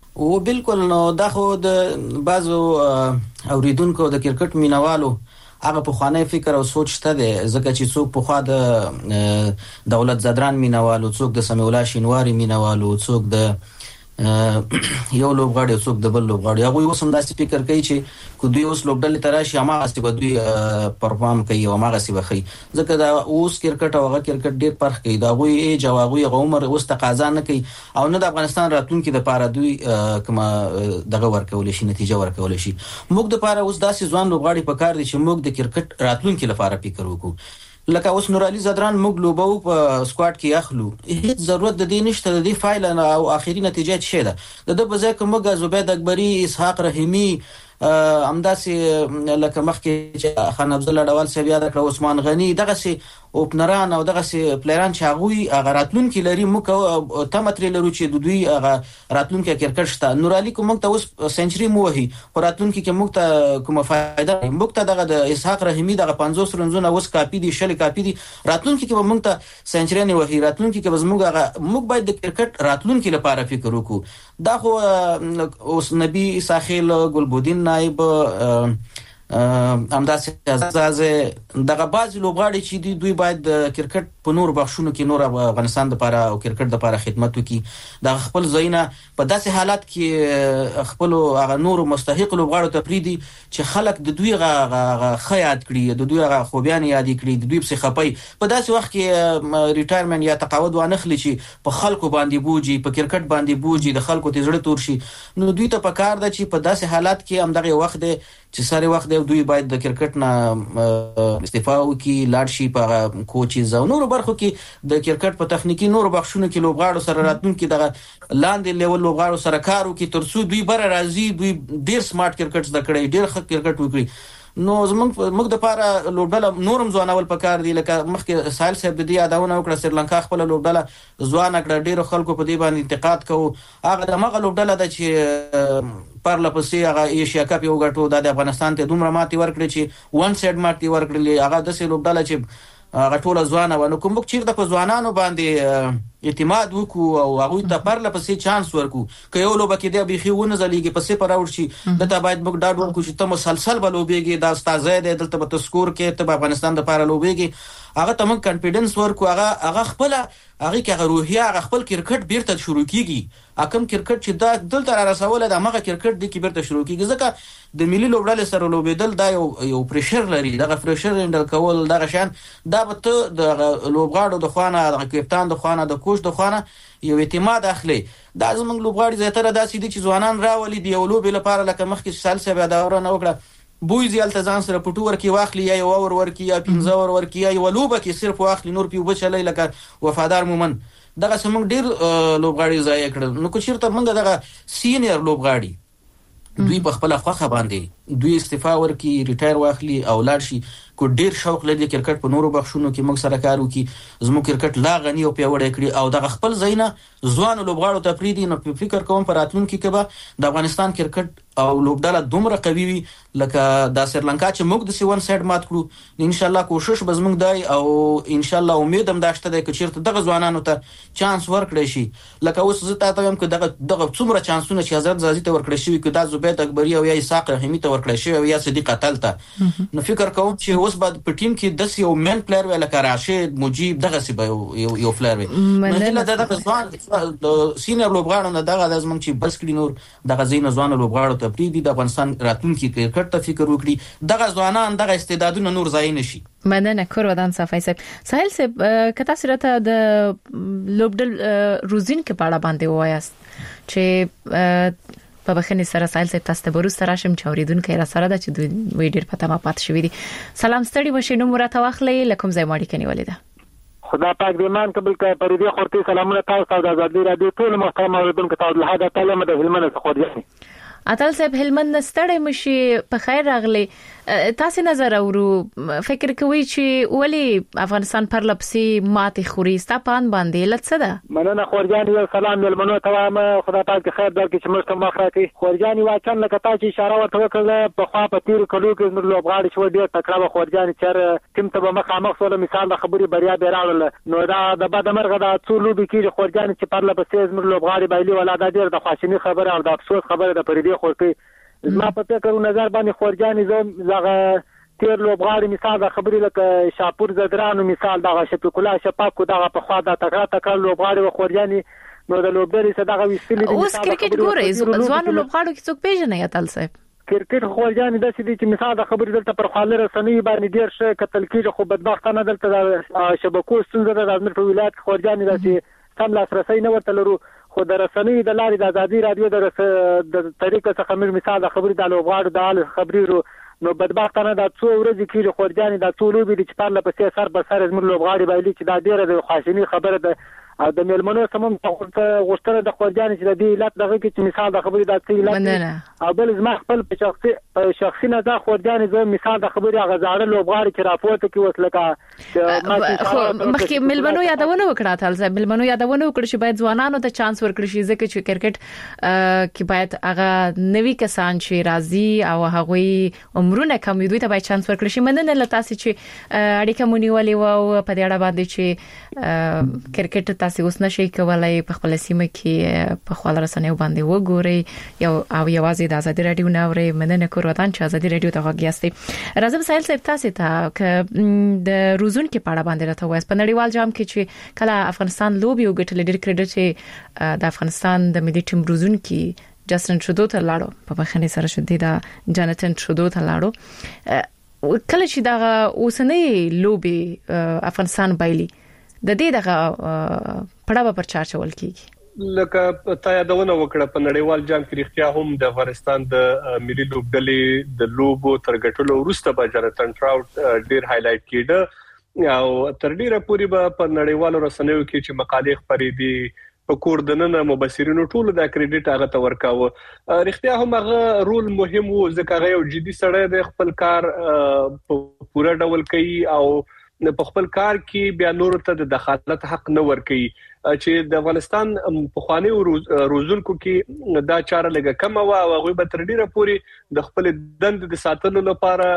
او بالکل نو دا خو د بعضو اوریدونکو د کرکټ مینوالو هغه په خوانه فکر او سوچ ته ده، ځکه چې څوک په خوا د دولت زدران مینوالو، څوک د سمیع الله شینواری مینوالو، څوک د یو لوبغاړي، څوک د بل لوبغاړي، هغه اوس هم داسې فکر کوي چې کو دوی اوس لوبډلې تراشي هغه سی به دوی پرفارم کوي او هغه سی به خي، ځکه دا اوس کرکټ او هغه کرکټ ډیر فرق کوي، دا غوي ایج او هغه عمر اوس تقاضا نه کوي او نه د افغانستان راتلونکي د پاره دوی کومه دغه ورکول شي، نتیجه ورکول شي. موږ د پاره اوس داسې ځوان لوبغاړي پکار دي چې موږ د کرکټ راتلونکي لپاره فکر وکړو. لکه اوس نور علي زدران موږ لوبو په سکواډ کې اخلو، هیڅ ضرورت د دې نشته، د دې فایل او اخیری نتیجه څه ده. د په ځای کې موږ زبید اکبری، اسحاق رحیمی، همداسې لکه مخکې چې خان افضل اډوال صاحب یاد کړ، عثمان غنی، دغه سي اوپنران او دغه سي پلیران چې هغه هغه راتلونکي لري، موږ تمتري لرو چې د دوی هغه راتلونکي کرکټ شته. نور علي کوم ته اوس سنچري مو وهي، خو راتلونکي کې موږ ته کومه فائدہ، موږ ته دغه د اسحاق رحیمی دغه 50 رنزونه اوس کاپی دي، شل کاپی دي، راتلونکي کې موږ ته سنچري نه وهي، راتلونکي کې موږ باید د کرکټ راتلونکي لپاره فکر وکړو. دا خو اوس نبی ساحل، ګلبودین نائب، همداسې ازازه دغه بعض لوبغاړي چې دوی باید کرکټ په نور بخښونو کې نور افغانستان لپاره او کرکټ لپاره خدمت وکړي، د خپل ځایونه په داسې حالت کې خپل هغه نور مستحق لوبغاړو ته پریدي چې خلک د دوی غا خیات کړي، د دوی غا خوبيان یاد کړي، د دوی په خپي په داسې وخت کې ریټایرمنټ یا تقاعد وانه خلی چې په خلکو باندې بوجي، په کرکټ باندې بوجي، د خلکو ته زړه تور شي. نو دوی ته پکار ده چې په داسې حالت کې هم دغه وخت دی چې ساري وخت دوی باید د کرکټ نه استعفا وکړي، لاړ شي په کوچز او نور برخو کې د کرکټ په تخنیکی نور بخښونو کې لوبغاړو سره راتلونکي دغه لاندې لیول لوبغاړو سره کار وکړي، ترڅو دوی بره راځي، دوی ډیر سمارټ کرکټ زده کړي، ډیر ښه کرکټ وکړي. نو موږ د پاره لوبډله نورم ځوانول پکار دي، لکه مخکې سایل صاحب د دې یادونه وکړه، سریلانکا خپل لوبډله ځوان کړه، ډیر خلکو په دې باندې انتقاد کوي. هغه د مغه لوبډله د چې پرله پسې هغه ایشیا کپ یو غټو د افغانستان ته دومره ماتي ورکړي چې وان سایډ ماتي ورکړي، هغه د سې لوبډله چې هغه ټول ځوان و. نو کوم چیرته په ځوانانو باندې اعتماد وکړو او هغه ته پرله پسې چانس ورکو، که یو لوبه کې د بيخي ونه ځلېږي پسې پر اور شي، دته باید موږ ډاډ ورکو چې ته مسلسل بلوبېږي، دا استازه دی دلته به تسکور کې ته افغانستان د لپاره لوبېږي، هغه ته موږ کانفیډنس ورکو، هغه خپل هغه کې هغه روحیه، هغه خپل کرکټ بیرته شروع کیږي. اکم کرکټ چې دا دلته را رسول دا مغه کرکټ د کی بیرته شروع کیږي، ځکه د ملي لوبډلې سره لوبېدل دا یو پریشر لري، دغه پریشر هندل کول دغه شان دا به ته د لوبغاړو د خوانه، د کپټان د خوانه، د کوچ د خوانه یو اعتماد اخلي. دا زمونږ لوبغاړي زیاتره داسې دي چې ځوانان راولي دی یو لوبې لپاره، لکه مخکې سال سبا دا ورنه وکړه بوی زیال تزان سره پټو ورکی واخلي، یا یو اور ورکی، یا 15 اور ورکی، یا یو لوبه کې صرف واخلي، نور پیو بچلې لکه وفادار مومن. دغه سمون ډیر لوبغاړي ضایع کړل. نو کو چیرته موږ دغه سینیئر لوبغاړي دوی په خپل خوخه باندې دوی استعفا ورکی، ریټایر واخلي او لاړ شي، کو ډیر شوق لري کرکټ په نورو بخښونو کې موږ سره کار وکړي، زموږ کرکټ لا غني او پیوړی کړي او دغه خپل ځایونه ځوان لوبغاړو ته پریدي. نو فکر کوم پر راتلونکي کې به د افغانستان کرکټ او لوبډله دومره قوي وي لکه د سریلانکا چې موږ د سی ون سایډ مات کړو. ان شاء الله کوشش به زموږ دی او ان شاء الله امید هم داشته دی چې چیرته دغه ځوانانو ته چانس ورکړي شي. لکه اوس زه تاسو هم کې دغه څومره چانسونه چې حضرت زازي ته ورکړي شي، کې دا زبید اکبری او یا اسحاق رحیمی ته ورکړي شي او یا صدیق قتل ته. نو فکر کوم چې اوس بعد په ټیم کې د یو مین پلیئر ولا راشد مجيب دغه سی یو پلیئر وي، مله دغه ځوان د سینیئر لوبغاړو نه دغه لازم چې بس کړي نور دغه زین ځوان لوبغاړو ته پریدي د افغانستان راتلونکي کرکټ ته فکر وکړي، دغه ځوانان دغه استعدادونه نور ځای نشي. مننه کورودان صفای صاحب. ساحل صاحب کته سره د لوبډل روزین کې پاړه باندې وایست چې په بخنه سره ساحل صاحب تاسو ته برو سره شم چوریدونکو را سره د چې دوی ویډیو پته ما پات شوې دي. سلام ستړي بشینو مرته واخلې لکم زای ماړي کني ولیدا. خدا پاک دې مان قبول کړي. پرېدي خورتي سلامونه تاسو ته د آزادۍ رادیو ټول محترم اوریدونکو ته د هغه تعالی مده هلمنه خو دې اتل صاحب هلمند ستړی مشي په خیر راغلی تاسو نظر اورو فکر کوي چې ولی افغانستان پر لپسي ماته خوري ستاپان باندې لڅ ده مننه خورجان یو سلام ملمنو ته ما خدای پاک خیر درکړي چې موږ ته مخراکي خورجان واچن لکه تاسو اشاره ورته وکړه په خوا په تیر کلو کې نور لوبغاړي شو ډیر تکړه خورجان چر تیم ته مخامخ سول مثال د خبري بریا بیراړل نو دا د بد مرغه د څولو به کې خورجان چې پر لپسي نور لوبغاړي بایلي ولا د ډیر د خواشینی خبره او د افسوس خبره د پردي خورتي زما په فکر نظر باندې خورجان زغه تیر لوبغاړي مثال د خبرې لکه شاپور زدرانو مثال دغه شپکولا شپاکو دغه په خوا د تکړه لوبغاړي و خورجاني نو د لوبډلې صدقه وستلې دي اوس کرکټ ګورې ځوانو لوبغاړو کې څوک پیژنې یا تل صاحب کرکټ خورجاني د سې چې مثال د خبرې دلته پر خاله رسنۍ باندې ډیر څه قتل کیږي خو بدبختانه دلته شبکو ستونزه د امیر په ولایت خورجاني د سم لاسرسي نه ورته لرو خو د رسنۍ د لارې د ازادي رادیو د طریقې څخه موږ مثال د خبرې د لوبغاړو د خبرې نو بدبختانه د څو ورځې کې خورجاني د ټولو به د چپارله په سر به سر زموږ لوبغاړي بایلي چې دا ډیره د خواشینی خبره ده او د ملمنو سمون غوښتنه د خورجاني چې د دې علت دغه کې چې مثال د خبرې د علت او بل زما خپل په شخصي نظر خورجاني زه مثال د خبرې غزاړه لوبغاړي چې راپورته کې وسلکه مخکې ملمنو یادونه وکړه تل صاحب ملمنو یادونه وکړه چې باید ځوانانو ته چانس ورکړي شي ځکه چې کرکټ کې باید هغه نوي کسان چې راځي او هغه عمرونه کم دوی ته باید چانس ورکړي شي مننه لتاسي چې اړیکه مونیولې و په دې اړه باندې چې کرکټ تاسو اوس نشئ کولای په خپل سیمه کې په خپل رسنیو باندې وګورئ یو او یوازې د ازادي رادیو ناوري مننه کوم ودان چې ازادي رادیو ته غوښتي راځم سایل صاحب تاسو ته د روزون کې پاړه باندې راته وایي په نړیوال جام کې چې کله افغانستان لوبي وګټل ډېر کریډټ د افغانستان د ملي ټیم روزون کې جاستن شودو ته لاړو په بخښنې سره شدي دا جاناتن شودو ته لاړو کله چې دا اوسنۍ لوبي افغانستان بایلي د دې دغه پړاو پر چارچول کیږي لکه تا یادونه وکړه په نړیوال جام کې اختیا هم د افغانستان د ملي لوبډلې د لوبو ترګټلو وروسته به جاناتن ټراوټ ډیر هایلایټ کیده او تر ډیره پورې به په نړیوالو رسنیو کې چې مقالې خپرې دي په کوردننه مبصرینو ټول د کریډټ هغه ته ورکاوه اختیا هم هغه رول مهم وو ځکه هغه یو جدي سړی د خپل کار په پوره ډول کوي او په خپل کار کې بیا نور ته د دخالت حق نه ورکوي چې د افغانستان په خواني روزونکو کې دا چاره لګه کم او هغه به تر ډیره پوري د خپل دند د ساتلو لپاره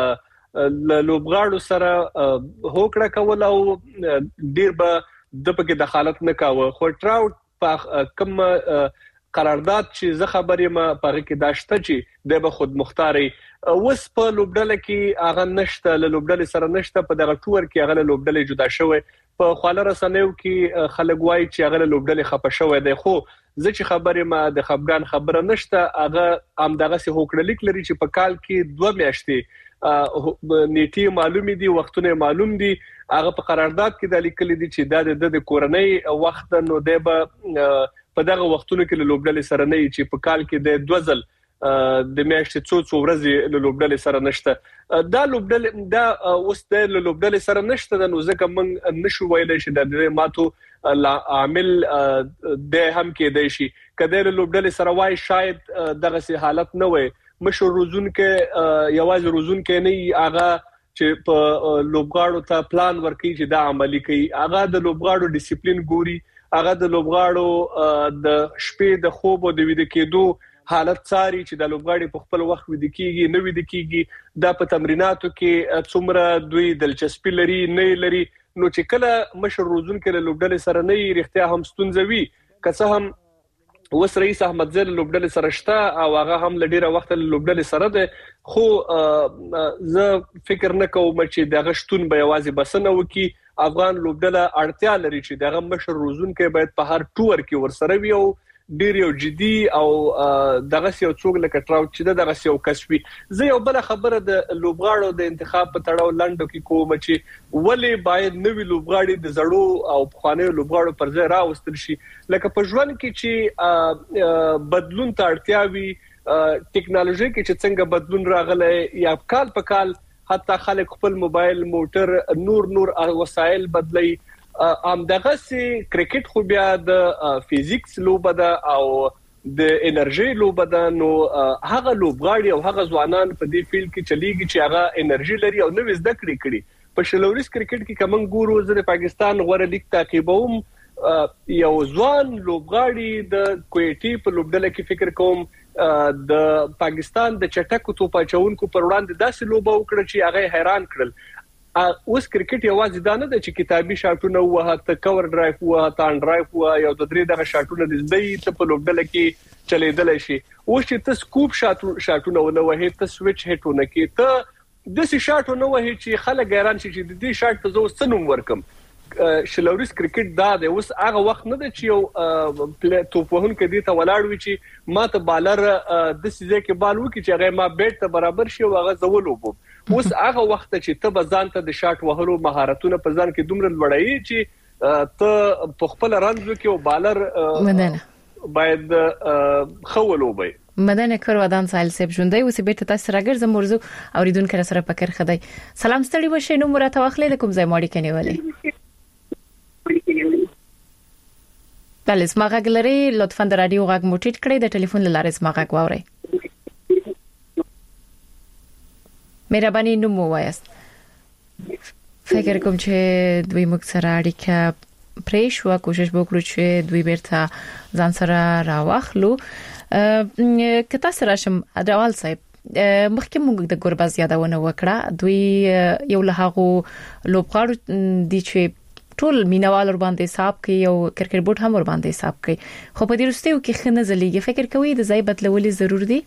لوبغاړو سره هوکړه کول او ډیر به د پکې دخالت نه کاوه خو ټراوټ په کوم قرارداد چې زه خبرې ما پاره کې داشته چې د به خود مختاري اوس په لوبډله کې هغه نشته له لوبډله سره نشته په دغه ټور کې هغه لوبډله جدا شوه په خاله رسنیو کې خلک وایي چې هغه لوبډله خپه شوه دی خو زه چې خبرې ما د خبرګان خبره نشته هغه هم دغه سه هوکړلیک لري چې په کال کې 2 میاشتې نیټه معلومه دي وختونه معلوم دي هغه په قرارداد کې د لیکل دي چې د کورنۍ وخت نو د په دغه وختونو کې لوبډلې سره نه چې په کال کې د 2 ځل د میاشتې څو ورځې له لوبډلې سره نشته دا لوبډلې دا اوس د لوبډلې سره نشته نو ځکه موږ نشو ویلای چې د ماتو عامل د هم کې دی شي کله لوبډلې سره وای شاید دغه سي حالت نه وي مشر روزون کې یوازې روزون کې نه هغه چې په لوبغاړو ته پلان ورکړي چې دا عملی کوي هغه د لوبغاړو ډیسپلین ګوري هغه د لوبغاړو د شپې د خوب او د ویده کېدو حالت ساري چې د لوبغاړي په خپل وخت ویده کیږي نو ویده کیږي د په تمریناتو کې څومره دوی دلچسپي لري نه لري نو چې کله مشر روزون کې لوبډلې سره نه ریښتیا هم ستونزوي که څه هم وس رئیس احمد زیر لوبډلې سره شته او هغه هم لډیره وخت لوبډلې سره ده خو زه فکر نه کوم چې دغه شتون به یوازې بسنه وکي افغان لوبډله اړتیا لري چې دغه مشر روزون کې باید په هر ټور کې ورسره وي او ډیر یو جدي او دغه یو څوک لکه ټراوټ چې دغه یو کسبي زه یو بل خبره د لوبغاړو د انتخاب په تړاو لندو کې کوم چې ولی باید نوې لوبغاړي د زړو او پخواني لوبغاړو پر ځای راوستل شي لکه په ژوند کې چې بدلون ته اړتیا وي ټیکنالوژي کې چې څنګه بدلون راغلی یا کال په کال حتی خلک خپل موبایل موټر نور وسایل بدلی ام دغه سي کرکټ خو بیا د فزیکس لوبه ده او د انرژي لوبه ده نو هغه لوبغاړي او هغه ځوانان په دې فیلډ کې چلیږي چې هغه انرژي لري او نوې زده کړې په شلوريس کرکټ کې کوم ګورو د پاکستان غوړه لیګ تعقیبوم یو ځوان لوبغاړي د کویټي په لوبډله کې فکر کوم د پاکستان د چټکو توپ اچونکو پر وړاندې داسې لوبه وکړه چې هغه حیران کړل. اوس کرکټ یوازې دا نه د چې کتابي شاټونه وه ته کور ډرایو وه ته ان ډرایو وه یو د درې دغه شاټونه د زده ته په لوبډله کې چلیدل شي. اوس چې ته سکوپ شاټونه ونه وهې ته سويچ هټونه کې ته د سي شاټونه وهې چې خلک حیران شي چې د دې شاټ ته زو سنوم ورکم. شلوريس کرکټ دا د اوس هغه وخت نه د چې یو توپ وهونکو دې ته ولاړ وي چې ما ته بالر د سيزه کې بال وکړي چې هغه ما بیټ ته برابر شي او هغه زولو بو. اوس هغه وخت چې ته بزان ته د شاټ وهلو مهارتونه په ځان کې دومره لوړایي چې ته په خپل رنز کې او بالر باید خولو به مدن کروادان سایل سیب ژوندۍ اوسې بیرته تاسو راګرځم موضوع اوریدونکو سره پکر خدای سلام ستړي وشي نو مرته واخلې کوم ځای ماړي کنيولې بله اسما غږ لري لطفا د رادیو غږ موټیټ کړئ د ټلیفون لاره اسما غږ واورئ مهرباني نو مو وایست فکر کوم چې دوی موږ سره اړیکه پرېښ و کوشش وکړو چې دوی بیرته ځان سره راوخلو کته سره شم اډوال صاحب مخکې موږ د ګورباز یادونه وکړه دوی یو له هغه لوبغاړو دي چې ټول مینوال ور باندې حساب کوي او کرکټ بورډ هم ور باندې حساب کوي خو په دې وروستیو کې خنه زليږي فکر کوي د ځای بدلولې ضرور دي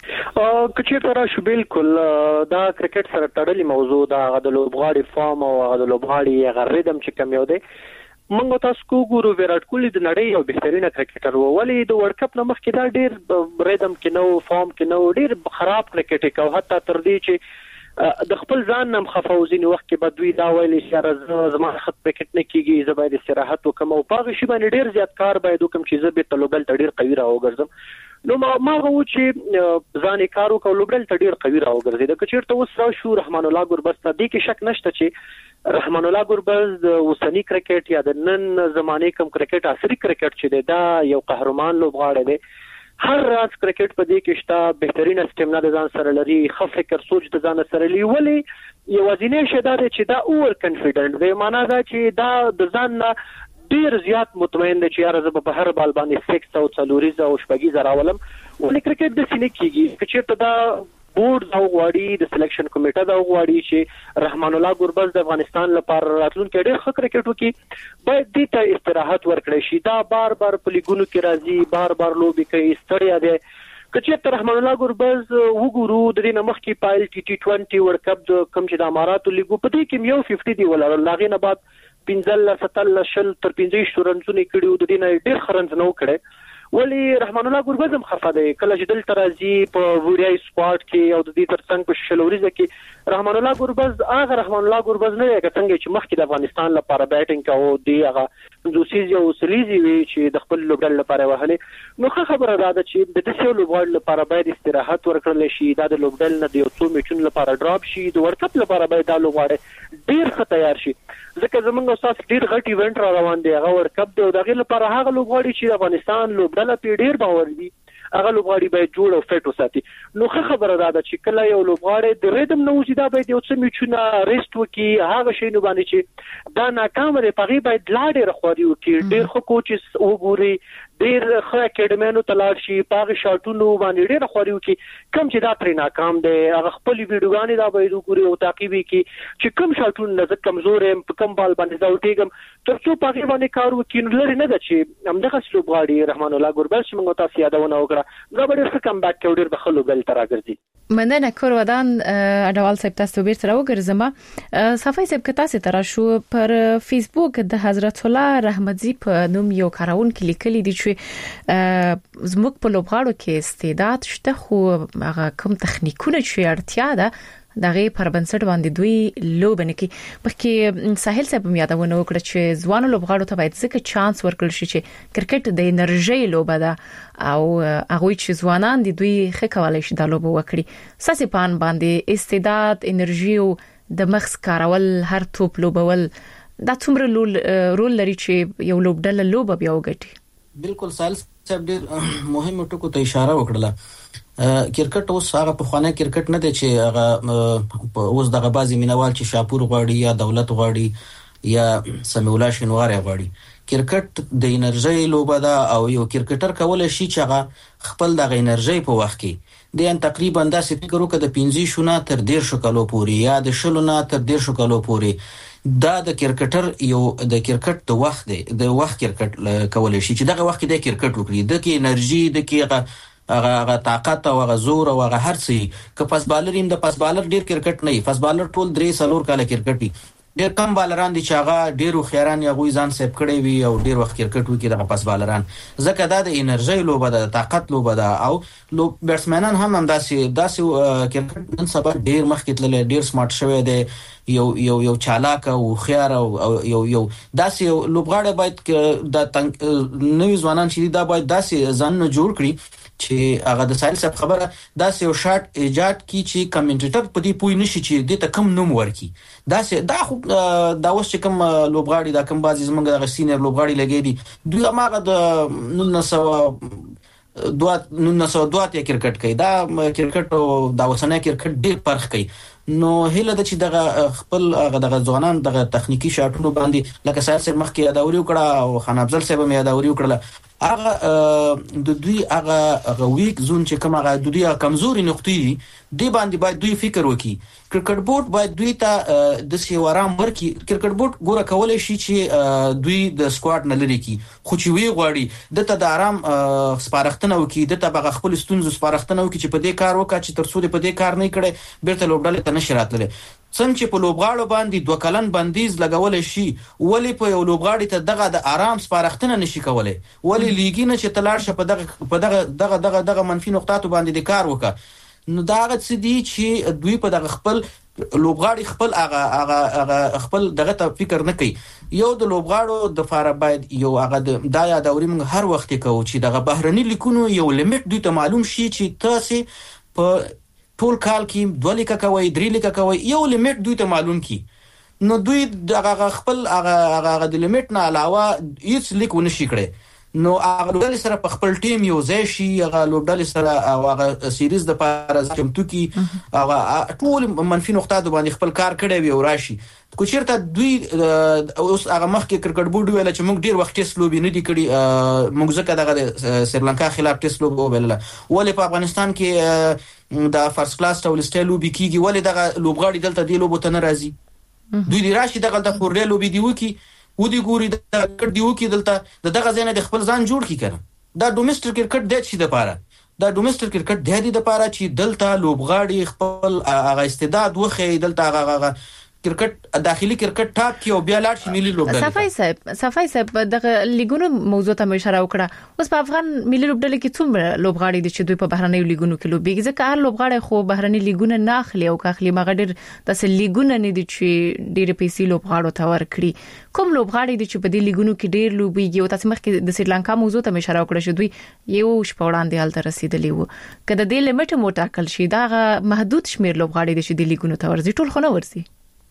کچې تر شو بالکل دا کرکټ سره تړلې موضوع دا د لوبغاړي فارم او د لوبغاړي غریدم چې کم یو دی موږ تاسو کو ګورو ویرات کوهلی د نړۍ یو بهترینه کرکټر و ولی د ورلد کپ نه مخکې دا ډیر ریدم کې نو فارم کې نو ډیر خراب کرکټ کو حتی تر دې چې د خپل ځان نم خفوزین وخت کې بدوی دا ویلې چې زما خط کرکټ نه کیږي زباید استراحت وکم او پاغه شی باندې ډیر زیات کار باید وکم چې زه به تلوبل ډیر قوي راوګرځم نو ما غو چې ځان کارو کو لوبل ډیر قوي راوګرځي د کچیرته اوس را شو رحمان الله ګوربز ته دې کې شک نشته چې رحمان الله ګوربز د اوسنی کرکټ یا د نن زمانه کم کرکټ عصري کرکټ چې دا یو قهرمان لوبغاړی دی هر راز کرکټ په دې کې شته بهترین سټیمنا د ځان سره لري خف فکر سوچ د ځان سره لري ولی یو ځینې شته چې دا اوور کانفیډنٹ دی معنا دا چې دا د ځان ډیر زیات مطمئن دی چې یار زه په هر بال باندې 6 او 4 او شپږی زراولم ولې کرکټ د سینې کیږي چې دا بورډ او غواړي د سلیکشن کمیټه دا غواړي چې رحمان الله ګوربز د افغانستان لپاره راتلونکي ډېر ښه کرکټ وکړي باید دې ته استراحت ورکړي شي دا بار بار په لیګونو کې راځي بار بار لوبي کوي ستړیا دی کچې رحمان الله ګوربز وګورو د دې نمخ کې پایل ټي20 ورلد کپ د کم چې د اماراتو لیګو په دې کې یو 50 دی ولر لاغې نه بعد 15 17 شل تر 15 رنونه کړیو د دې نه ډېر خرنځ نو کړي ولی رحمان الله ګوربز هم خفه دی کله چې دل ترازی په وریای سکواډ کې او د دې ترڅنګ په شلوریزه کې رحمان الله ګوربز هغه رحمان الله ګوربز نه دی څنګه چې مخکې د افغانستان لپاره بیټینګ کاوه دی هغه دوسیز او سلیزي وی چې د خپل لوبډل لپاره وهلې نو خبره ده چې د دې لوبډل لپاره باید استراحت ورکړل شي د لوبډل نه د یو څو میچونو لپاره ډراپ شي د ورلد کپ لپاره باید د لوبغاړي ډیر ښه تیار شي ځکه زمونږ استاد ډیر غټ ایونت را روان دی هغه ورلد کپ دی او دغه لپاره هغه لوبغاړي چې افغانستان لوبډل په ډیر باور دي هغه لوبغاړي باید جوړ او فټ وساتي نو خبره ده چې کله یو لوبغاړي د ریدم نو زیاده باید یو څه میچونه ریسټ وکي هغه شی نو باندې چې دا ناکام دی پغي باید لاړ رخواري وکي ډیر خو کوچز وګوري ډیر ښه اکیډمینو تلاړ شي پاغه شاټونو باندې ډیر خوري وکي کم چې دا ترې ناکام دی هغه خپل ویډیوګانې دا باید وګوري او تعقیب وکي چې کم شاټونو نزد کمزور هم په کم بال باندې دا وټیګم ترڅو پاغه باندې کار وکي نو لري نه ده چې همدغه لوبغاړي رحمان الله ګوربز چې موږ تاسو یادونه وکړه دا به ډیر کم بیک ډیر بخلو بل تر راګرځي مننه کورودان اډوال صاحب تاسو بیرته راوګرځم صفای صاحب کتا سي تر شو پر فیسبوک د حضرت الله رحمتزي په نوم یو کارون کې لیکلي دي چې زموږ په لوبغاړو کې استعداد شته خو هغه کوم تخنیکونه چې اړتیا ده دغه پر بنسټ باندې دوی لوبنه کې بلکې ساحل صاحب یادونه وکړه چې ځوانو لوبغاړو ته باید ځکه چانس ورکړل شي چې کرکټ د انرژي لوبه ده او هغه چې ځوانان دي دوی ښه کولای شي د لوبه وکړي ساسي پان باندې استعداد انرژي او د مغز کارول هر توپ لوبول دا څومره رول لري چې یو لوبډله لوبه بیا وګټي بالکل سال صاحب ډېر مهم ټکو ته اشاره وکړه. کرکټ اوس هغه په خوانه کرکټ نه دی چې هغه اوس دغه بازي مینوال چې شاپور غواړي یا دولت غواړي یا سمیع الله شینواری غواړي. کرکټ د انرژي لوبه ده او یو کرکټر کولای شي چې هغه خپل د انرژي په وخت کې د تقریبا داسې فکر وکړي د 15 شونه تر 1.5 کالو پورې یا د 20 نه تر 1.5 کالو پورې دا د کرکټر یو د کرکټ د وخت دی د وخت کرکټ کولای شي چې دغه وخت کې د کرکټ وکړي د کې انرژي د کې هغه طاقت او هغه زور او هغه هر څه که پاس بالر هم د پاس بالر ډیر کرکټ نه پاس بالر ټول 3-4 کال کرکټ ډیر کم بالران دي چې هغه ډیرو خیران یا غوي ځان سیب کړي وي او ډیر وخت کرکټ وکړي دغه پاس بالران ځکه دا د انرژي لوبه ده طاقت لوبه ده او لو بیټسمنان هم داسې کرکټ نن سبا ډیر مخکې تللی ډیر سمارټ شوی دی یو چالاک او خيار او یو داسې لوبغاړي باید د نوې ځوانان چې دا باید داسې ځان نه جوړ کړي چې هغه د سایل صاحب خبره داسې یو شارټ ایجاد کی چې کمنټیټر په دې پوي نشي چې د ته کم نوم ورکی داسې دا خو دا اوس چې کوم لوبغاړي دا کوم بازي زمونږ د سینیئر لوبغاړي لګي دي دوی هغه د 1902 کرکټ کوي دا کرکټ او دا وسنه کرکټ ډیر فرق کوي. نو هله د چې دغه خپل دغه ځوانان دغه تخنیکی شاټونو باندې لکه سایل مخکې یادوري وکړه او خان افضل صاحب هم یادوري وکړه هغه د دوی هغه ویک زون چې کوم هغه د دوی کمزوري نقطې دی باندې باید دوی فکر وکړي. کرکټ بورډ باید دوی ته د سیوارام ورکی کرکټ بورډ ګوره کولای شي چې دوی د سکواډ نه لري کی خو چې وی غواړي د ته د آرام سپارښتنه وکړي د ته بغه خپل ستونزو سپارښتنه وکړي چې په دې کار وکړي چې تر څو دې په دې کار نه کړي بیرته لوبډاله ته نشي راتللی څنګه چې په لوبغاړو باندې 2 کلن بندیز لګول شي ولی په یو لوبغاړي ته دغه د آرام سپارښتنه نشي کولای ولی لیګي نه چې تلاړ شه په دغه منفي نقطاتو باندې د کار وکړي. نو دا هغه څه دي چې دوی په دغه خپل لوبغاړي خپل هغه خپل دغه ته فکر نه کوي. یو د لوبغاړو د فار باید یو هغه د یادوري موږ هر وخت کوو چې دغه بهرني لیکونو یو لیمټ دوی ته معلوم شي چې تاسو په ټول کال کې 2 لیکه کوي 3 لیکه کوي یو لیمټ دوی ته معلوم کی. نو دوی دغه خپل هغه د لیمټ نه علاوه هیڅ لیک ونشي کړي. نو هغه لوبډلې سره په خپل ټیم یو ځای شي هغه لوبډلې سره او هغه سیریز د پاره چمتو کی هغه ټول منفي نقطات باندې خپل کار کړی وي او راشي کو چیرته دوی اوس هغه مخکې کرکټ بورډ ویل چې موږ ډیر وخت ټیسټ لوبي نه دی کړی موږ ځکه دغه سریلانکا خلاف ټیسټ لوبي ویل ولې په افغانستان کې د فرست کلاس ټول سټایل لوبي کیږي ولې دغه لوبغاړي دلته دی لوبو ته نه راځي دوی دی راشي دغه د فورډ لوبي دی وکی ودی ګوري د کرکټ دیو کې دلته دغه ځای نه د خپل ځان جوړ کی کړه دا ډومېسټک کرکټ د چي د پاره دا ډومېسټک کرکټ د دې د پاره چې دلته لوبغاړي خپل هغه استعداد وخی دلته هغه کرکټ داخلي کرکټ ټاپ کې او بیا لاړ شي ملي لوبډله صفای صاحب دغه لیګونو موضوع ته اشاره وکړه اوس په افغان ملي لوبډله کې څومره لوبغاړي دي چې دوی په بهرنۍ لیګونو کې لوبېږي ځکه هر لوبغاړي خو بهرنۍ لیګونه نه اخلي او کاخلي مغډر د لیګونه نه دي چې ډېر پیسې لوبغاړو ته ورکړي کوم لوبغاړي دي چې په دې لیګونو کې ډېر لوبېږي او تاسو مخکې د سریلانکا موضوع ته اشاره وکړه چې دوی یو شپه وړاندې حالت رسیدلی وو کله د لیمټ موټاکل شي دا محدود شمیر لوبغاړي دي چې د لیګونو ته ورځي ټول خو نه ورځي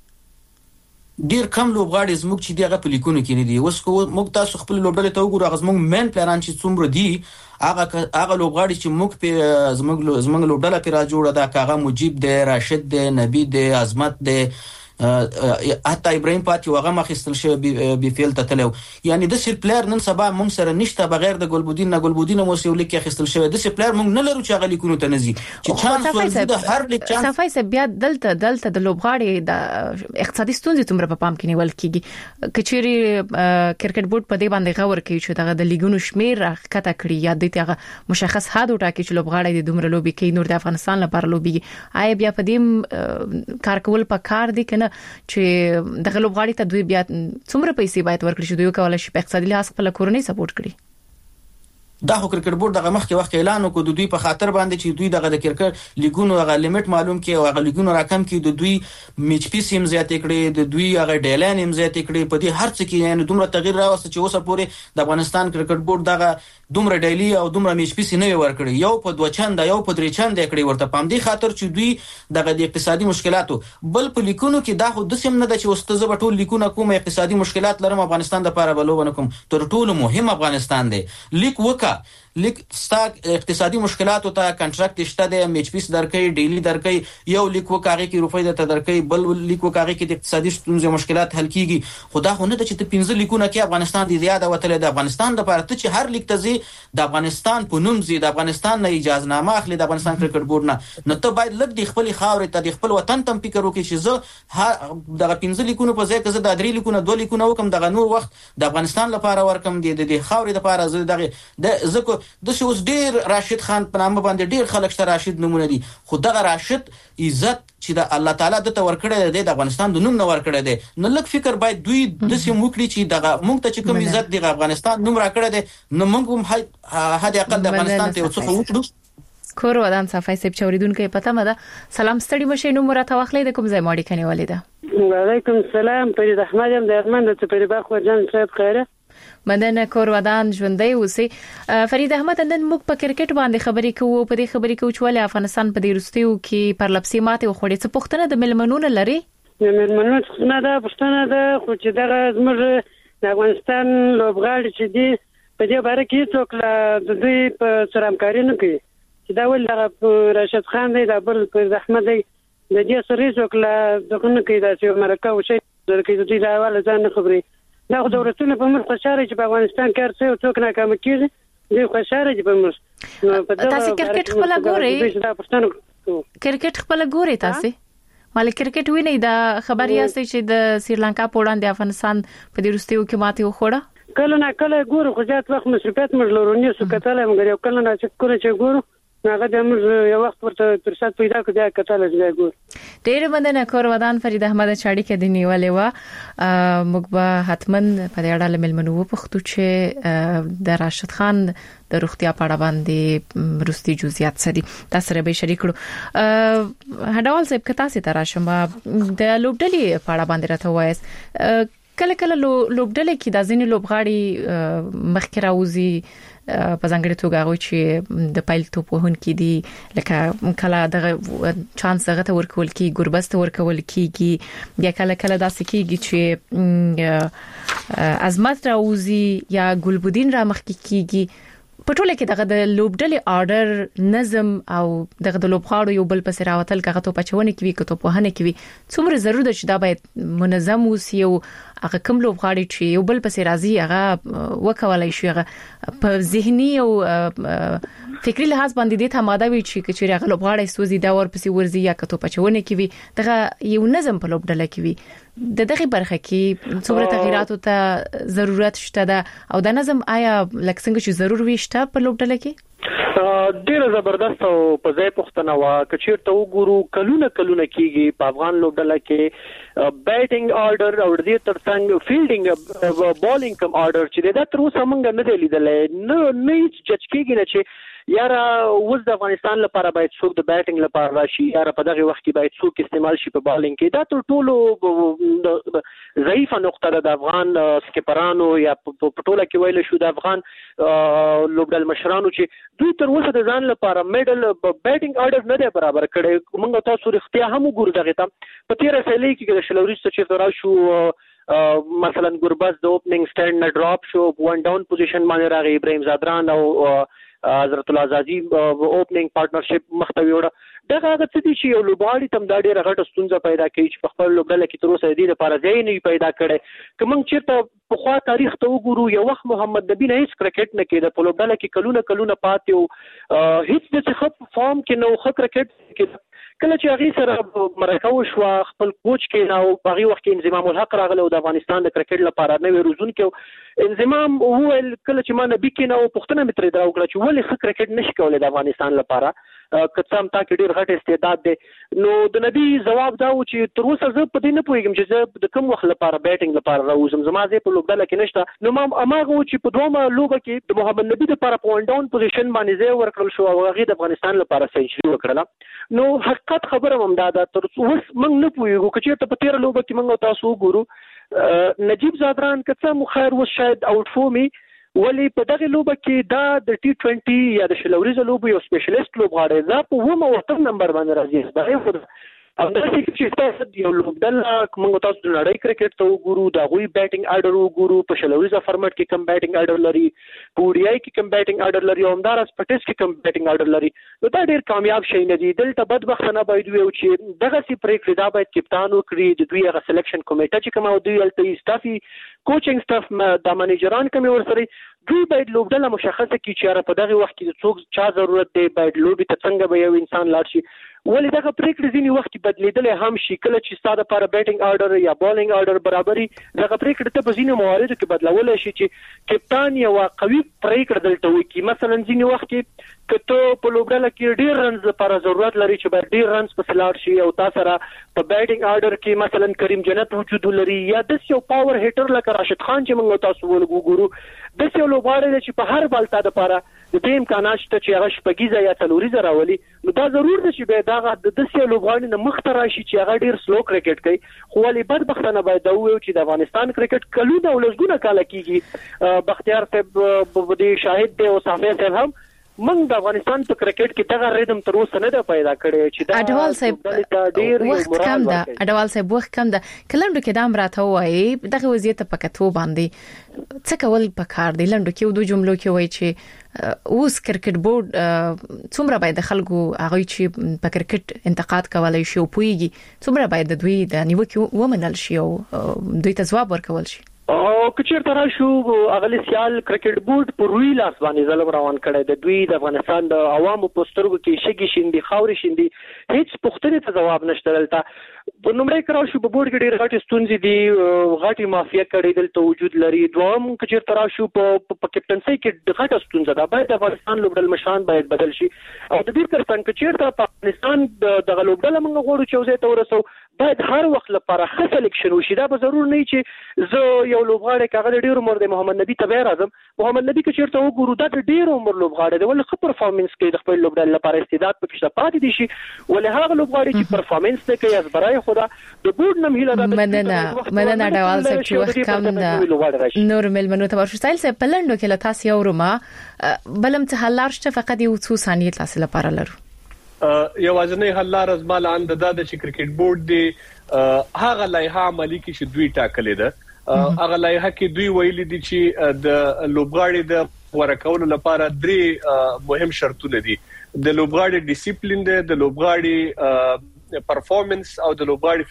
ډیر کم لوبغاړي زموږ چې دغه په لیکونو کې نه دي اوس کو موږ تاسو خپل لوبډلې ته وګورئ هغه زموږ مین پلان چې څومره دي هغه لوبغاړي چې موږ په زموږ لوبډله کې را جوړه ده کاغه مجيب دی راشد دی نبی دی عظمت دی حتی ابراهيم پاتې وغه مخستل شو بي فیل ته تلو یعنی د سر پلیئر نن سبا مونږ سره نشته بغیر د ګلبودین مو سیول کې خستل شوی د سر پلیئر مونږ نه لرو چې غلي کونو ته نزي چې چانس ورته د هر لیک چانس صفای سه بیا دلته د لوبغاړي د اقتصادي ستونزې تمره په پام کې نیول کیږي کچيري کرکټ بورډ په دې باندې غور کوي چې دغه د لیګونو شمیر راکته کړی یا د تیغه مشخص حد وټاکي چې لوبغاړي د دومره لوبي کوي نور د افغانستان لپاره لوبي آی بیا په دې کار کول په کار دي کنه چې د لوبغاړي ته دوی بیا څومره پیسې باید ورکړي چې دوی کولای شي په اقتصادي لحاظ خپل کورنۍ سپورټ کړي دا خو کرکټ بورډ دغه مخکې وخت اعلان وکړ د دوی په خاطر باندې چې دوی دغه د کرکټ لیګونو هغه لیمټ معلوم کړي او هغه لیګونو راکم کړي، د دوی میچ پیس هم زیات کړي، د دوی هغه ډیلاین هم زیات کړي. په دې هر څه کې یعنی دومره تغییر راوست چې اوسه پورې د افغانستان کرکټ بورډ دغه دومره ډیلی او دومره میچ پیس نه ورکړي، یو په 2 چنده یو په 3 چنده کړي ورته پام دي خاطر چې دوی دغه د اقتصادي مشکلاتو بل په لیکونو کې دا خو د سیم نه د چې واستزه په ټول لیکونه کوم اقتصادي مشکلات لرم افغانستان د لپاره بلوبنه کوم، تر ټولو مهم افغانستان دی. لیک وکا لیک ستا اقتصادي مشکلات او ته کنټراکټ شته د میچ پیس درکې ډیلی درکې، یو لیک وکاږي کې روپۍ د تدرکې، بل لیک وکاږي کې د اقتصادي ستونزې مشکلات حل کیږي. خدا خو نه د چې 15 لیکونه کې افغانستان د زیاده وتل د افغانستان د لپاره ته چې هر لیک ته زی د افغانستان په نوم زی د افغانستان نه اجازه نامه اخلي د افغانستان کرکټ بورډ نه ته باید لږ د خپل خاورې ته د خپل وطن تم فکر وکړي چې زه دغه 15 لیکونه په ځای کې زه د 3 لیکونه 2 لیکونه وکم دغه نور وخت د افغانستان لپاره ورکم د خاورې لپاره زه دغه د زکو د اوس ډیر راشد خان په نامه باندې ډیر خلک شته راشد نمونه دي، خو دغه راشد عزت چې د الله تعالی د تور کړی دی د افغانستان د نوم نه ور کړی دی، نو لږ فکر باید دوی د سیم وکړي چې دغه مونږ ته چې کوم عزت د افغانستان نوم را کړی دی نو مونږ هم حد اقل د افغانستان ته څه وکړو. کور ودان صفای سپ چوریدونکو پته مده. سلام ستړي مشه نو مرته واخلې د کوم ځای ماډي کني ولیدا. وعلیکم السلام فرید احمد هم د ارمن د فرید باخور جان صاحب خیره مننه. کور ودان ژوندۍ اوسئ. فرید احمد نن موږ په کرکټ باندې خبرې کوو، په دې خبرې کوو چې ولې افغانستان په دې رستیو کې پر لپسې ماته وخوړې. څه پوښتنه د ملمنونو لري؟ د ملمنونو څخه دا پوښتنه ده خو چې دغه زموږ د افغانستان لوبغاړي چې دي په دې باره کې څوک د دوی په سره همکاري نه کوي چې دا ول دغه راشد خان دی د بل فرید احمد دی د دې سره څوک دغه نه کوي چې مرکه او شي د دوی دا ول ځان نه خبري. دا خو دولتونه په موږ خوشاله چې په افغانستان کې ارڅه او څوک ناکام کیږي دوی خوشاله دي په موږ. تاسو کرکټ خپل ګورئ؟ کرکټ خپل ګورئ تاسو؟ مال کرکټ ویني دا خبري اسي چې د سریلانکا په وړاندې افغانستان په دې رستیو کې ماته وخوړه؟ کله نه کله ګورو خو ځات وخت مصرفات موږ لرونی سو کتل موږ یو کله نه چې ګورو هغه د موږ یو وخت ورته فرصت پیدا کړی کتل چې ګورو. ډېر مننه. کور ودان فرید احمد چاړي کې د نیولې و موږ به حتمن په دې اړه ملمنو پښتو چې د راشد خان د روغتیا په اړه باندې روستي جزئیات سدي تاسو سره به شریک کړو. هډاول صاحب کتا سي تراشم د لوبډلې په اړه باندې راته وایس کله کله لوبډلې کې د ځینې لوبغاړي مخکې راوځي په ځانګړي توګه هغه چې د پایل توپ وهون کې دي لکه کله دغه چانس هغه ورکول کی ګوربست ورکول کیږي یا کله کله داسې کیږي چې عظمت راوځي یا ګلبدین را مخ کیږي. په ټوله کې دغه د لوبډلې آرډر نظم او دغه د لوبغاړو یو بل پس راوتل کغه تو پچونه کوي کته په هنه کوي څومره ضرورت چې دا باید منظم اوسي او هغه کوم لوبغاړي چې یو بل پس راځي هغه وکولای شي هغه په ذهني او فکری لحاظ باندې د تماده وی چې هغه لوبغاړي سوزي دا ور پسې ورزي یا کته پچونه کوي دغه یو نظم په لوبډله کوي د دغه برخه کې څومره تغیرات ته ضرورت شته ده او د نظم آیا لکه څنګه چې ضرور وي شته په لوبډله کې؟ ډیره زبردست او په ځای پښتنه وا کچیرته وګورو کلونه کیږي په افغان لوبډله کې بیټینګ آرډر او د ترڅنګ فیلډینګ بالینګ کم آرډر چې دا تر اوسه موږ نه دی لیدلې نه جج کیږي نه چې یاره وز د افغانستان لپاره باید څوک د بیټینګ لپاره راشي یاره په دغه وخت کې باید څوک استعمال شي په بالینګ کې. دا ټول ضعیفه نقطه ده د افغان سکیپرانو یا په ټوله کې ویل شو د افغان لوبډل مشرانو چې دوی تر اوسه د ځان لپاره میډل بیټینګ آرډر نه دی برابر کړی. موږ تاسو رښتیا هم وګورو دغه ته په 13 سالي کې د شلوريست چې تر شو مثلا ګورباز د اوپننګ سټاند نه ډراپ شو ون ډاون پوزیشن باندې راغی ابراهیم زادران او حضرت الله زازي اوپننګ پارټنرشپ مختوي وړه دغه څه دي چې یو لوبغاړي تم دا ډېر غټه ستونزه پیدا کوي چې په خپل لوبډله کې تر اوسه دې لپاره ځای نه پیدا کړي. کوم چیرته په خوا تاریخ ته وګورو یو وخت محمد نبی نه هیڅ کرکټ نه کېده په لوبډله کې کلونه پاتې هیڅ د څه فارم کې نو خ کرکټ کې کله چې هغه سره مرکه وشو خپل کوچ کې نو هغه وخت کې انضمام الحق راغله او د افغانستان د کرکټ لپاره نوې روزون کې انضمام وویل کله چې ما نبی کې نو پښتنه متر دا وکړه چې ولې ښه کرکټ نشي کولای د افغانستان لپاره کڅام تا کې ډیر غټ استعداد دی نو د نبی جواب دا و چې تر اوسه زه په دې نه پوهیږم چې زه د کوم وخت لپاره بیټینګ لپاره راوځم زما زه په لوبډله کې نشته نو ما اماغه چې په دومره لوبه کې د محمد نبی لپاره په ون ډاون پوزیشن باندې زه ورکړل شو او هغه د افغانستان لپاره سنچري وکړه نو حقیقت خبره هم دا ده تر اوسه موږ نه پوهیږو چې په 13 لوبه کې موږ تاسو ګورو نجیب زادران کڅه مخیر و شاید اوټ فورمي ولی په دغه لوبه کې دا د T20 یا د شلوريزه لوبه یو سپیشلیست لوبغاړی دا په ومه وختم نمبر باندې راځي دا یو او دا چې تاسو یو لوبډله موږ تاسو د نړۍ کرکټ ته وګورو دا غوي بیټینګ آرډر وګورو په شلوريزه فارمټ کې کم بیټینګ آرډر لري په ODI کې کم بیټینګ آرډر لري او همدارس په ټیسټ کې کم بیټینګ آرډر لري نو دا ډیر کامیاب شي نه دي دلته بدبختانه باید وي چې دغه سي پریکړه دا باید کپتان وکړي د دوی هغه سلیکشن کمیټه چې کوم او دوی الته استافي کوچینګ سټاف د منیجران کوم ورسره دوی باید لوبډله مشخصه کړي چې په دغه وخت کې څوک چا ضرورت دی باید لوبي ته څنګه به یو انسان لاړ شي ولې دغه پریکړه ځینی وخت بدلیدل هم شي کله چې ستاسو لپاره بیټینګ آرډر یا بالینګ آرډر برابرۍ دغه پریکړه ته په ځینو مواردو کې بدلول شي چې کپتان یو قوي پریکړه دلته وکړي مثلا ځینی وخت کې کته په لوبډله کې ډیر رنز لپاره ضرورت لري چې باید ډیر رنز په سلاړ شي او تاسو سره په بیټینګ آرډر کې مثلا کریم جنت وجود لري یا د یو پاور هیټر لکه راشد خان چې موږ تاسو وګورو د یو لوبغاړی چې په هر بالتا د لپاره د دې امکانات شته چې هغه شپږیزه یا څلوریزه راولي نو دا ضرور ده چې به دا د دسه لوبغاړي نه مخ ته راشي چې هغه ډیر سلو کرکټ کوي خو ولې بدبختانه باید دا وایو چې د افغانستان کرکټ کلونه ولزګونه کاله کیږي بختیار صاحب د شاهد دی او صافی صاحب هم موږ د افغانستان په کرکټ کې دغه ریدم تر اوسه نه ده پیدا کړی چې دا اډوال صاحب ډیر وخت کم ده اډوال صاحب وخت کم ده کلندو کې دا امراته وایي دغه وضعیت په کتو باندې څه کول پکار دی لندو کې دوه جملو کې وایي چې اوس کرکټ بورډ څومره باید خلکو هغه چې په کرکټ انتقاد کولای شي او پويږي څومره باید دوی د نیوکه ومنل شي او دوی ته ځواب ورکول شي او کچیر تر شو اغلی سیال کرکټ بورډ په روي لاس باندې ظلم روان کړی د دوی د افغانستان د عوامو پوسټرګو کې شګي شيندي خاوري شيندي هیڅ پښتني ته جواب نشته دلته په نومړی کراو شو په بورډ کې ډېر غټي ستونزې دي غټي مافیا کړي دلته وجود لري دوام کچیر تر شو په کپټنسي کې غټه ستونزه ده باید افغانستان لوبډل مشان باید بدل شي او د دې ترڅنګ کچیر تر افغانستان د لوبډل موږ غواړو چې وزې ته ورسو باید هر وخت لپاره ښه سلیکشن وشي دا به ضرور نه چې زه یو لوبغاړی کاغه ډیر عمر د محمد نبی ته راځم محمد نبی که چیرته وګورو دا ډیر عمر لوبغاړی دی ولې ښه پرفارمنس کوي د خپل لوبډل لپاره استعداد پکې شته پاتې دي شي ولې هغه لوبغاړی چې پرفارمنس نه کوي ازبرای خدا د بورډ نم هیله ده مننه ډول صاحب چې وخت کم ده نور ملمنو ته ورشو سایل صاحب پلندو کې لتا سي اورما بلم ته حلار شته فقط یو څو ثانیې تاسو لپاره لرو یوازنی حل لار از مال اند د چې کرکټ بورډ دی هغه لایحه عملی کې چې دوی ټاکلې ده هغه لایحه کې دوی ویلي دي چې د لوبغاړي د ورکول لپاره درې مهم شرطونه دي د لوبغاړي ډیسپلین دی د لوبغاړي پرفارمنس او د لوبغاړي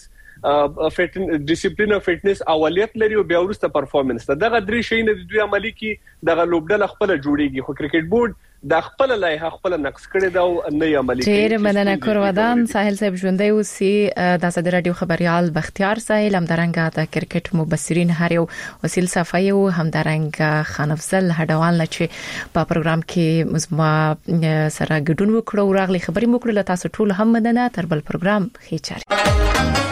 فټنس ډیسپلین او فټنس اولیت لري او بیا ورسته پرفارمنس دغه درې شي نه دوی عملی کې دغه لوبډله خپل جوړیږي خو کرکټ بورډ د خپل لایحه خپل نقص کړی دا او نه عملی کوي ډیر مننه کورودان ساحل صاحب ژوندۍ اوسي د صدر رادیو خبريال بختیار ساحل هم درنګه د کرکټ مبصرین هر یو وسیل صفای او هم درنګه خان افضل هډوال چې په پروګرام کې مزما سره ګډون وکړو راغلي خبري مو کړل تاسو ټول هم مننه تر بل پروګرام خې چاري